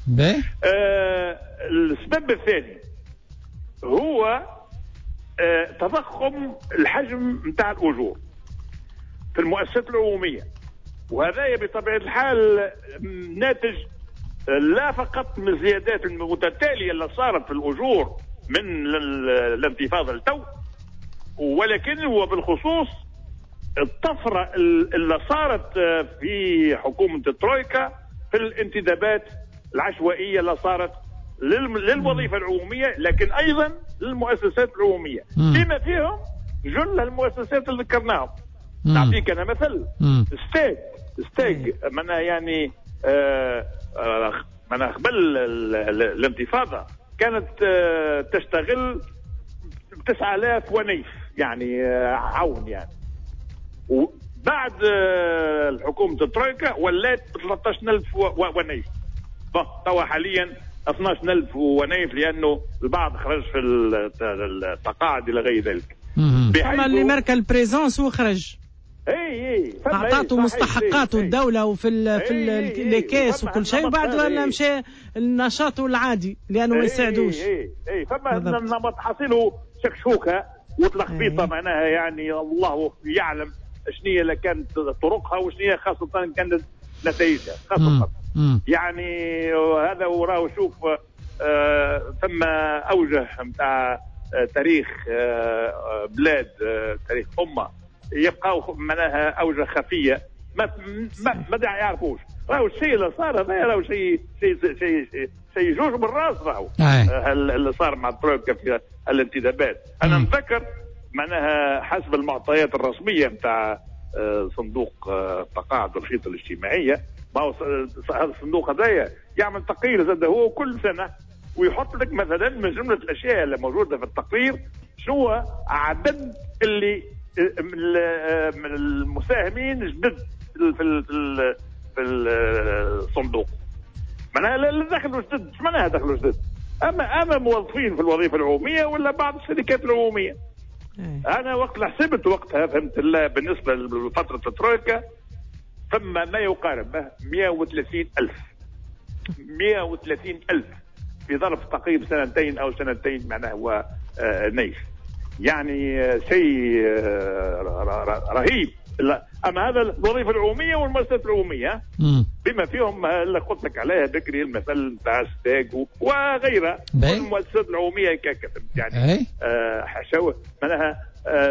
السبب الثاني هو تضخم الحجم نتاع الاجور في المؤسسات العموميه، وهذا بطبيعه الحال ناتج لا فقط من الزيادات المتتاليه اللي صارت في الاجور من الانتفاضه التو، ولكن هو بالخصوص الطفره اللي صارت في حكومه الترويكا في الانتدابات العشوائيه اللي صارت للوظيفه العموميه، لكن ايضا للمؤسسات العموميه بما فيهم جل المؤسسات اللي ذكرناهم. نعطيك انا مثل ستيج معناها يعني معناها قبل الانتفاضه كانت تشتغل 9000 ونيف يعني عون يعني، وبعد حكومه الترويكا ولات 13000 ونيف. توا حاليا 12000 ونيف لانه البعض خرج في التقاعد الى غير ذلك. فما اللي ماركه البريزونس وخرج اعطاته مستحقاته الدوله وفي لي كيس وكل شيء، وبعد ولا مشى النشاط العادي لانه ما يساعدوش. فما نمط حاصله شكشوكه وتلخبيطه معناها يعني الله يعلم شنو اللي كانت طرقها وشنو خاصه كانت نتائجها خاصه يعني. هذا وراه شوف ثم اوجه نتاع تاريخ بلاد تاريخ امه يبقاو معناها اوجه خفيه ما يعرفوش. راهو الشيء اللي صار هذا راهو شيء جوج بالراس راهو اللي صار مع الترويكا في الانتدابات. انا نتذكر معناها حسب المعطيات الرسميه نتاع صندوق التقاعد والخيط الاجتماعيه، ما هو هذا الصندوق هذايا يعمل تقرير زاد هو كل سنه ويحط لك مثلا من جمله الاشياء اللي موجوده في التقرير شنو عدد اللي من المساهمين جدد في الصندوق. معناها اللي دخلوا جدد ايش معناها دخلوا جدد؟ اما موظفين في الوظيفه العموميه ولا بعض الشركات العموميه. انا وقت اللي حسبت وقتها فهمت الله بالنسبه لفتره الترويكا ثم ما يقارب 130,000 في ظرف تقريبا سنتين او سنتين معناه هو نيف يعني شيء رهيب. اما هذا الوظيفه العموميه والمؤسسات العموميه بما فيهم اللي قلت لك عليها بكري المثل نتاع ستاك وغيرها المؤسسات العموميه كافه يعني حشوه معناها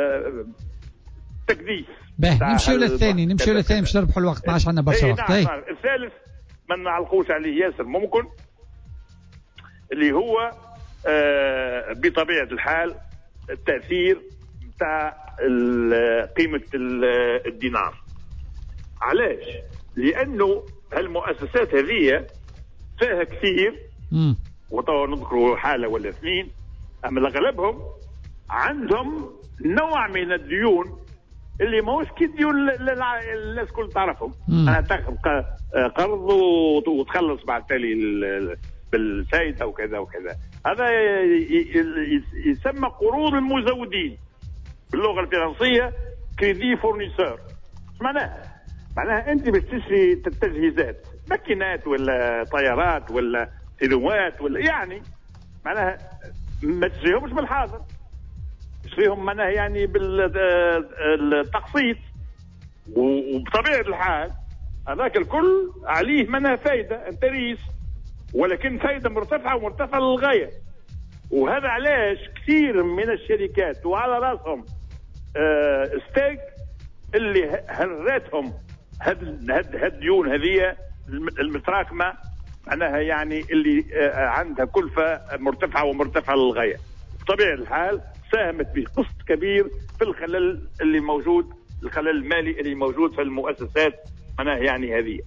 تكديس. نمشيو للثاني باش نربحوا الوقت، ما عادش عندنا برشا وقت. نعم. الثالث ما نعلقوش عليه ياسر ممكن اللي هو بطبيعه الحال التاثير بتاع قيمه الدينار. علاش؟ لانه هالمؤسسات هذه فيها كثير وطبعا نذكروا حاله ولا اثنين، اما اغلبهم عندهم نوع من الديون اللي ماهوش كي ديون الناس كل تعرفهم. انا تاخذ قرض وتخلص بعد تالي بالفائده وكذا وكذا. هذا يسمى قروض المزودين باللغه الفرنسيه كريدي فورنيسور. معناها انت باش تشري تجهيزات ماكينات ولا طيارات ولا تلوات ولا يعني معناها ما تشريهمش بالحاضر، تشريهم معناها يعني بالتقسيط، وبطبيعه الحال هذاك الكل عليه منها فايده انتريس، ولكن فايده مرتفعه ومرتفعه للغايه. وهذا علاش كثير من الشركات وعلى راسهم ستيك اللي هراتهم هالديون هذه المتراكمه معناها يعني اللي عندها كلفه مرتفعه ومرتفعه للغايه. بطبيعه الحال ساهمت بقسط كبير في الخلل اللي موجود، الخلل المالي اللي موجود في المؤسسات معناها يعني هذه.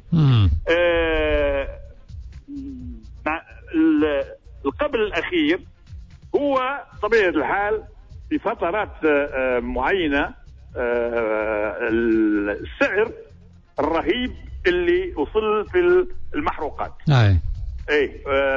القبل الاخير هو بطبيعه الحال في فترات معينه السعر الرهيب اللي وصل في المحروقات. اي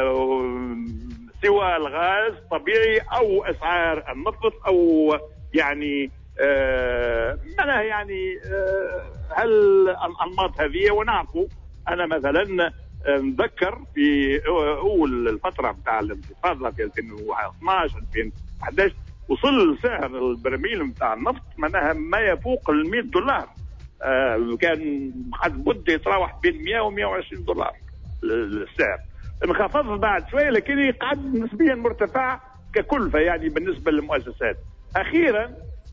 سواء الغاز طبيعي او اسعار النفط او يعني معناها يعني هل الانماط هذه. ونعرفوا انا مثلا نذكر في اول الفتره نتاع الانتفاضه في 2012 2011 وصل سعر البرميل نتاع النفط معناها ما يفوق ال $100. كان قد بد يتراوح بين 100 و 120 دولار السعر. انخفض بعد شويه لكن قعد نسبيا مرتفع ككلفه يعني بالنسبه للمؤسسات. اخيرا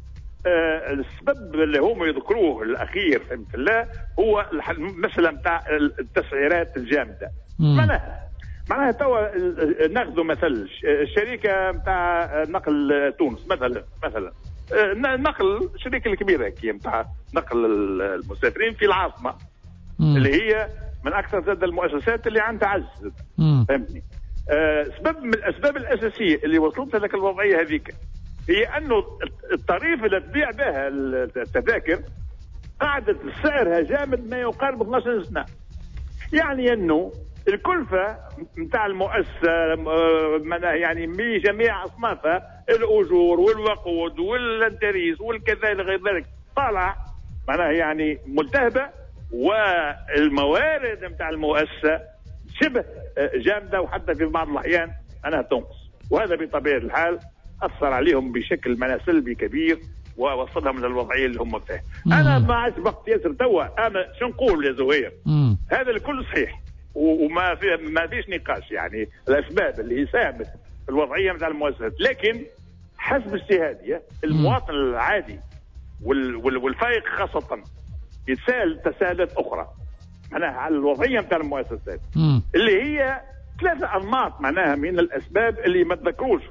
السبب اللي هم يذكروه الاخير فهمت الله هو المساله نتاع التسعيرات الجامده. معناها توا ناخذ مثل الشركه نتاع نقل تونس مثلا نقل الشركه الكبيره كي نتاع نقل المسافرين في العاصمه اللي هي من اكثر زاد المؤسسات اللي عندها عز. فهمتني؟ سبب من الاسباب الاساسيه اللي وصلت لك الوضعيه هذيك هي انه الطريف اللي تبيع بها التذاكر قاعدة سعرها جامد ما يقارب 12 سنة. يعني انه الكلفة نتاع المؤسسة يعني بجميع اصنافها الاجور والوقود والانتريس والكذا الى غير ذلك طالع معناها يعني ملتهبة، والموارد نتاع المؤسسة شبه جامدة وحتى في بعض الاحيان انها تنقص، وهذا بطبيعة الحال اثر عليهم بشكل سلبي كبير ووصلهم للوضعيه اللي هم فيها. انا ما عادش وقت ياسر توا انا شو نقول يا زهير؟ هذا الكل صحيح وما فيه ما فيش نقاش، يعني الاسباب اللي ساهمت في الوضعيه نتاع المؤسسات، لكن حسب اجتهادي المواطن العادي والفايق خاصه يتساءل تساؤلات اخرى معناها على الوضعيه نتاع المؤسسات اللي هي ثلاثة أنماط معناها من الأسباب اللي ما تذكروش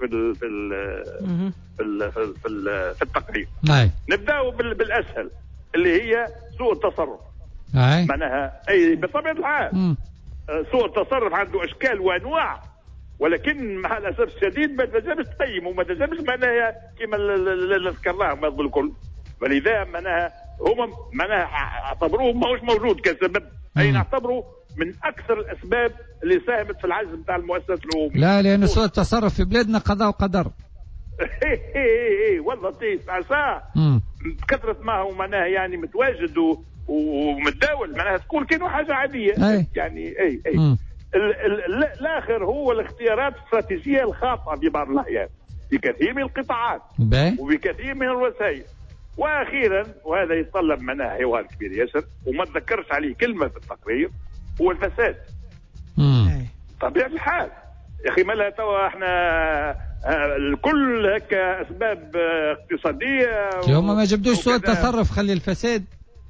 في التقرير. نبدأ بالأسهل اللي هي سوء التصرف. معناها أي بطبيعة الحال سوء التصرف عنده أشكال وأنواع، ولكن مع الأسف الشديد ما تنجمش تقيم وما تنجمش معناها كما اللي ذكرناهم هذا الكل، ولذا معناها هم معناها اعتبروه ماهوش موجود كسبب، أي نعتبره من اكثر الاسباب اللي ساهمت في العجز بتاع المؤسسات العموميه. لا لانه سوء التصرف في بلادنا قضاء وقدر. والله عساه كثرة ما هو معناها يعني متواجد ومتداول معناها تكون كأنه حاجه عاديه. يعني الاخر هو الاختيارات الاستراتيجيه الخاطئه في بعض الاحيان في كثير من القطاعات وبكثير من الوسائل. واخيرا وهذا يتطلب معناها حوار كبير ياسر وما تذكرش عليه كلمه في التقرير هو الفساد. طبيعة الحال يا اخي مالها توا احنا الكل هكا اسباب اقتصاديه هم ما جبدوش سوء التصرف خلي الفساد.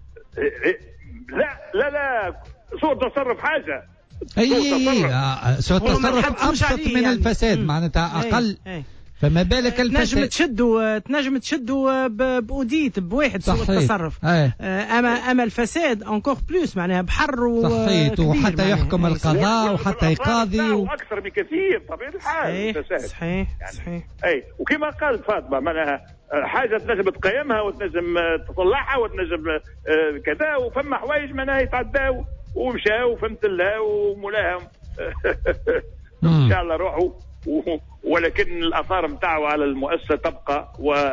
لا سوء التصرف حاجه سوء التصرف ابسط من يعني. الفساد معناتها اقل فما بالك الفساد تنجم تشدوا باوديت بواحد سوء التصرف. اما الفساد انكور بلوس معناها بحر صحيح وحتى يحكم القضاء وحتى يقاضي واكثر بكثير طبيعه الحال الفساد. صحيح صحيح اي وكما قالت فاطمه معناها حاجه تنجم تقيمها وتنجم تصلحها وتنجم كذا، وفما حوايج معناها يتعداو ومشاو فهمت الله ومولاهم ان شاء الله روحوا ولكن الاثار نتاعو على المؤسسه تبقى.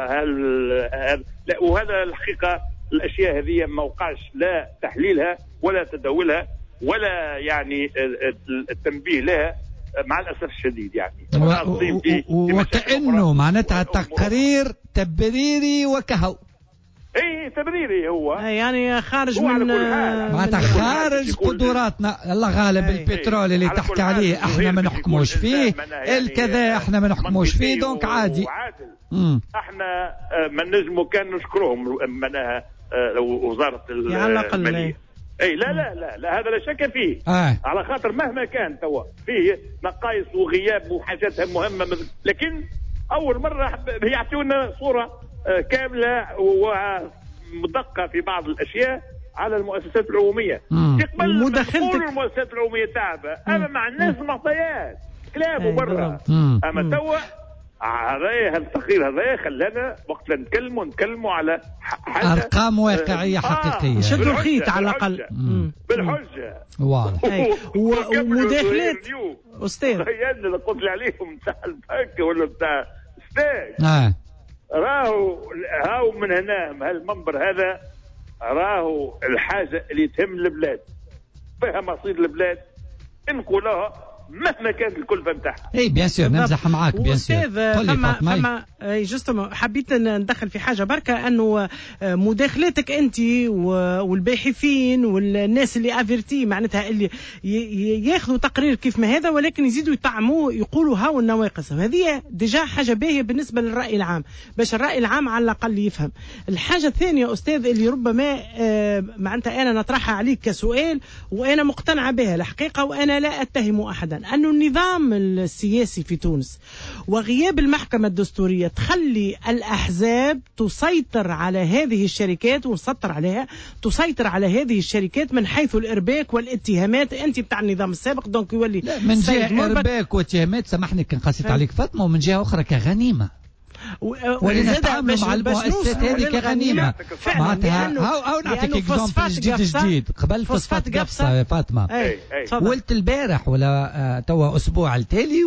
وهذا الحقيقه الاشياء هذه ما وقعش لا تحليلها ولا تداولها ولا يعني التنبيه لها مع الاسف الشديد يعني وكانه معناتها تقرير تبريري وكهو. اي تبريري هو يعني خارج من معناتها خارج قدراتنا. الله غالب البترول اللي تحكي عليه احنا ما نحكموش فيه الكذا احنا ما نحكموش فيه دونك عادي. احنا ما نجموا كان نشكرهم معناها وزاره الماليه. اي لا هذا لا شك فيه على خاطر مهما كان توا فيه نقائص وغياب وحاجات مهمه لكن اول مره يعطيونا صوره كامله ومدقه في بعض الاشياء على المؤسسات العموميه. يقبل مداخلتك المؤسسات العموميه تعبه اما مع الناس معطيات كلام وبرا. اما توا هذا التقرير هذا خلانا وقت نتكلموا على حاجه ارقام واقعيه حقيقيه. نشدوا الخيط على الاقل بالحجه. واضح. ومداخلات استاذ اللي قلت عليهم تاع البنك ولا تاع ستاج راهو من هنا هالمنبر هذا راهو الحاجه اللي تهم البلاد فيها مصير البلاد نقولها مهما كانت الكلفه نتاعها. اي بيان سور نمزح معاك بيان سور. فما جوستومون حبيت ندخل في حاجه بركه انه مداخلاتك انت والباحثين والناس اللي افيرتي معناتها اللي ياخذوا تقرير كيف ما هذا ولكن يزيدوا يطعموه يقولوا هاو النواقص هذه ديجا حاجه باهيه بالنسبه للراي العام باش الراي العام على الاقل يفهم. الحاجه الثانيه استاذ اللي ربما معناتها انا نطرحها عليك كسؤال وانا مقتنعه بها الحقيقه وانا لا اتهم احدا أن النظام السياسي في تونس وغياب المحكمة الدستورية تخلي الأحزاب تسيطر على هذه الشركات ونسطر عليها تسيطر على هذه الشركات من حيث الإرباك والاتهامات. أنت بتاع النظام السابق دونك يولي من جهة إرباك واتهامات سامحني كان قصيت عليك فاطمة ومن جهة أخرى كغنيمة ولنتعاملوا مع المؤسسات هذه كغنيمة معناتها هاو نعطيك اكزومبل جديد قبل فوسفات قفصة فاطمة. قلت البارح ولا توا أسبوع التالي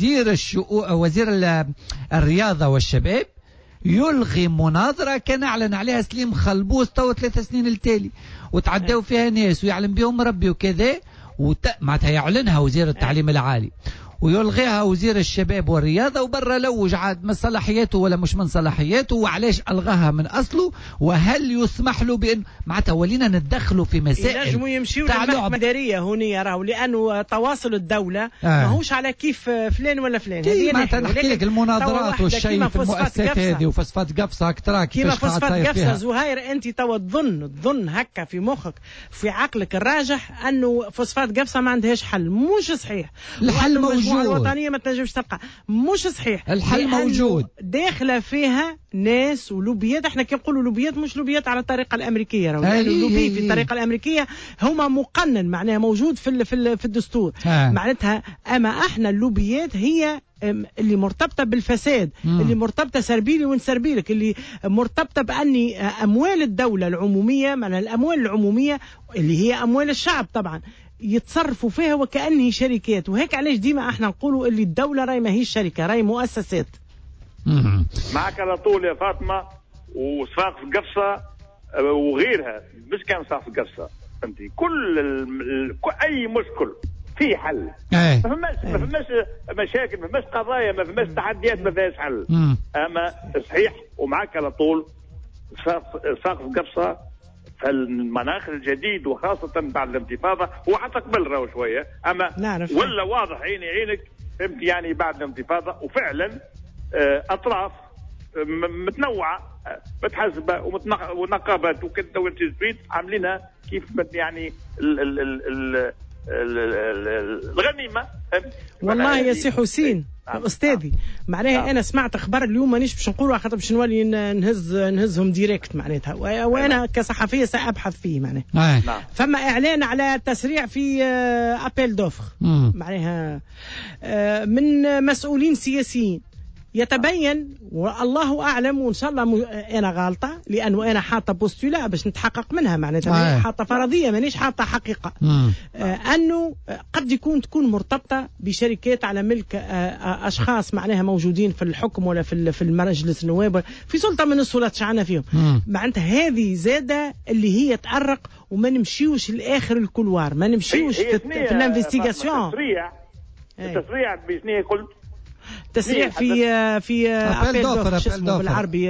وزير الرياضة والشباب يلغي مناظرة كان أعلن عليها سليم خلبوس توا 3 سنين التالي وتعدوا فيها ناس ويعلم بهم ربي وكذا معناتها يعلنها وزير التعليم العالي ويلغيها وزير الشباب والرياضة وبرا لوج عاد من صلاحياته ولا مش من صلاحياته وعلاش ألغاها من أصله وهل يسمح له بأن معناتها ولينا نتدخلوا في مسائل ينجموا يمشيوا للمحكمة الإدارية هوني راهو لأنه تواصل الدولة ماهوش على كيف فلان ولا فلان. هذه معناتها نحكي لك المناظرات والشيء في المؤسسات هذه وفوسفات قفصة أكثر كيما فوسفات قفصة زهير أنت توا تظن هكا في مخك في عقلك الراجح أنه فوسفات قفصة ما عندهاش حل. مش صحيح. الحل موجود. الوطنية ما تنجمش تلقى مش صحيح. الحل موجود داخله فيها ناس ولوبيات. احنا كي نقولوا لوبيات مش لوبيات على الطريقه الامريكيه لأن اللوبي في الطريقه الامريكيه هما مقنن معناها موجود في الدستور معناتها. اما احنا اللوبيات هي اللي مرتبطه بالفساد اللي مرتبطه سربيلي ونسربيلك اللي مرتبطه باني اموال الدوله العموميه معناها الاموال العموميه اللي هي اموال الشعب طبعا يتصرفوا فيها وكأنه شركات. وهيك علاش ديما احنا نقولوا اللي الدولة راي ما هي شركة راي مؤسسات. معك على طول يا فاطمة وصفاقس قفصة وغيرها مش كان صفاقس قفصة فهمتي اي مشكل في حل. ما فماش مشاكل ما فماش قضايا ما فماش تحديات ما فيهاش حل. اما صحيح ومعك على طول صفاقس قفصة فالمناخ الجديد وخاصة بعد الانتفاضة وحتى قبل راهو شوية أما ولا واضح عينك فهمت يعني بعد الانتفاضة وفعلا أطراف متنوعة متحزبة ونقابات وكذا والتجريد عاملينها كيف يعني الغنيمة. والله يا سي حسين استاذي معناها انا سمعت اخبار اليوم مانيش باش نقولوا خاطر باش نولي نهزهم ديريكت معناتها وانا كصحفيه سابحث فيه معناها. فما اعلان على تسريع في ابيل دوفر معناها من مسؤولين سياسيين يتبين والله اعلم وان شاء الله انا غالطه لانه انا حاطه بوستولا باش نتحقق منها معناتها حاطه فرضيه مانيش حاطه حقيقه انه قد تكون مرتبطه بشركات على ملك اشخاص معناها موجودين في الحكم ولا في المجلس النواب في سلطه من السلطات شعنا فيهم معناتها هذه زاده اللي هي تأرق وما نمشيوش لاخر الكلوار ما نمشيوش في الانفستيغاسيون. التسريع بشنو قلت تسريع في ابيل دوفر اسمه بالعربي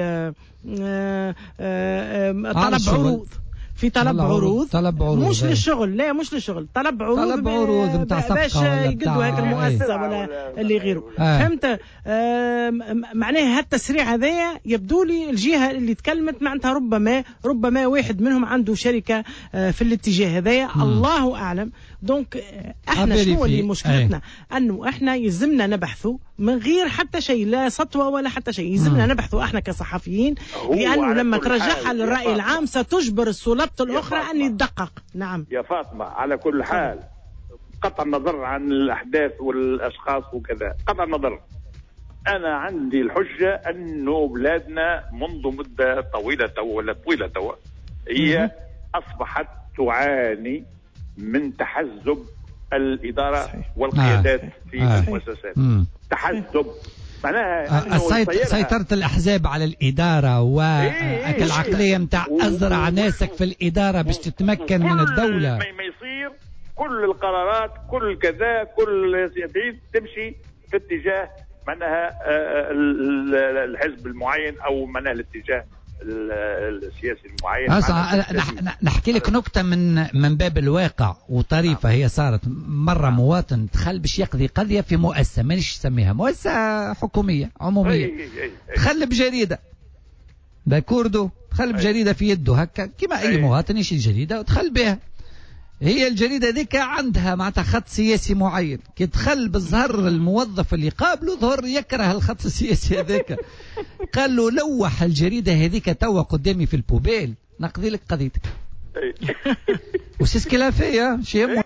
طلب عروض في طلب عروض مش للشغل لا مش للشغل طلب عروض باش يقدوا هيك المؤسسه ولا اللي غيره فهمت. معناها هالتسريع هذايا يبدو لي الجهه اللي تكلمت معناتها ربما واحد منهم عنده شركه في الاتجاه هذايا الله اعلم. دونك احنا شنو اللي مشكلتنا انه احنا يلزمنا نبحثوا من غير حتى شيء لا سطوه ولا حتى شيء يلزمنا نبحثوا احنا كصحفيين لانه لما ترجعها للراي العام ستجبر السلطات الاخرى ان يدقق. نعم يا فاطمه على كل حال قطع النظر عن الاحداث والاشخاص وكذا قطع النظر انا عندي الحجه انه بلادنا منذ مده طويله توا هي اصبحت تعاني من تحزب الاداره والقيادات في المؤسسات. تحزب معناها سيطرة الأحزاب على الإدارة والعقلية متاع أزرع ناسك في الإدارة باش تتمكن من الدولة. ما يصير كل القرارات كل كذا كل تمشي في اتجاه معناها الحزب المعين أو معناها الاتجاه السياسي المعين. نحكي لك نكتة من باب الواقع وطريفة. هي صارت مرة مواطن دخل باش يقضي قضية في مؤسسة مانيش سميها مؤسسة حكومية عمومية. دخل بجريدة باكوردو دخل بجريدة في يده هكا كما أي مواطن يشيل جريدة ودخل بها. هي الجريدة ذيك عندها معناتها خط سياسي معين. كي دخل بالظهر الموظف اللي قابله ظهر يكره الخط السياسي هذاك. قال له لوح الجريدة هذيك توا قدامي في البوبيل نقضي لك قضيتك. وسيسكي لا فيا شيء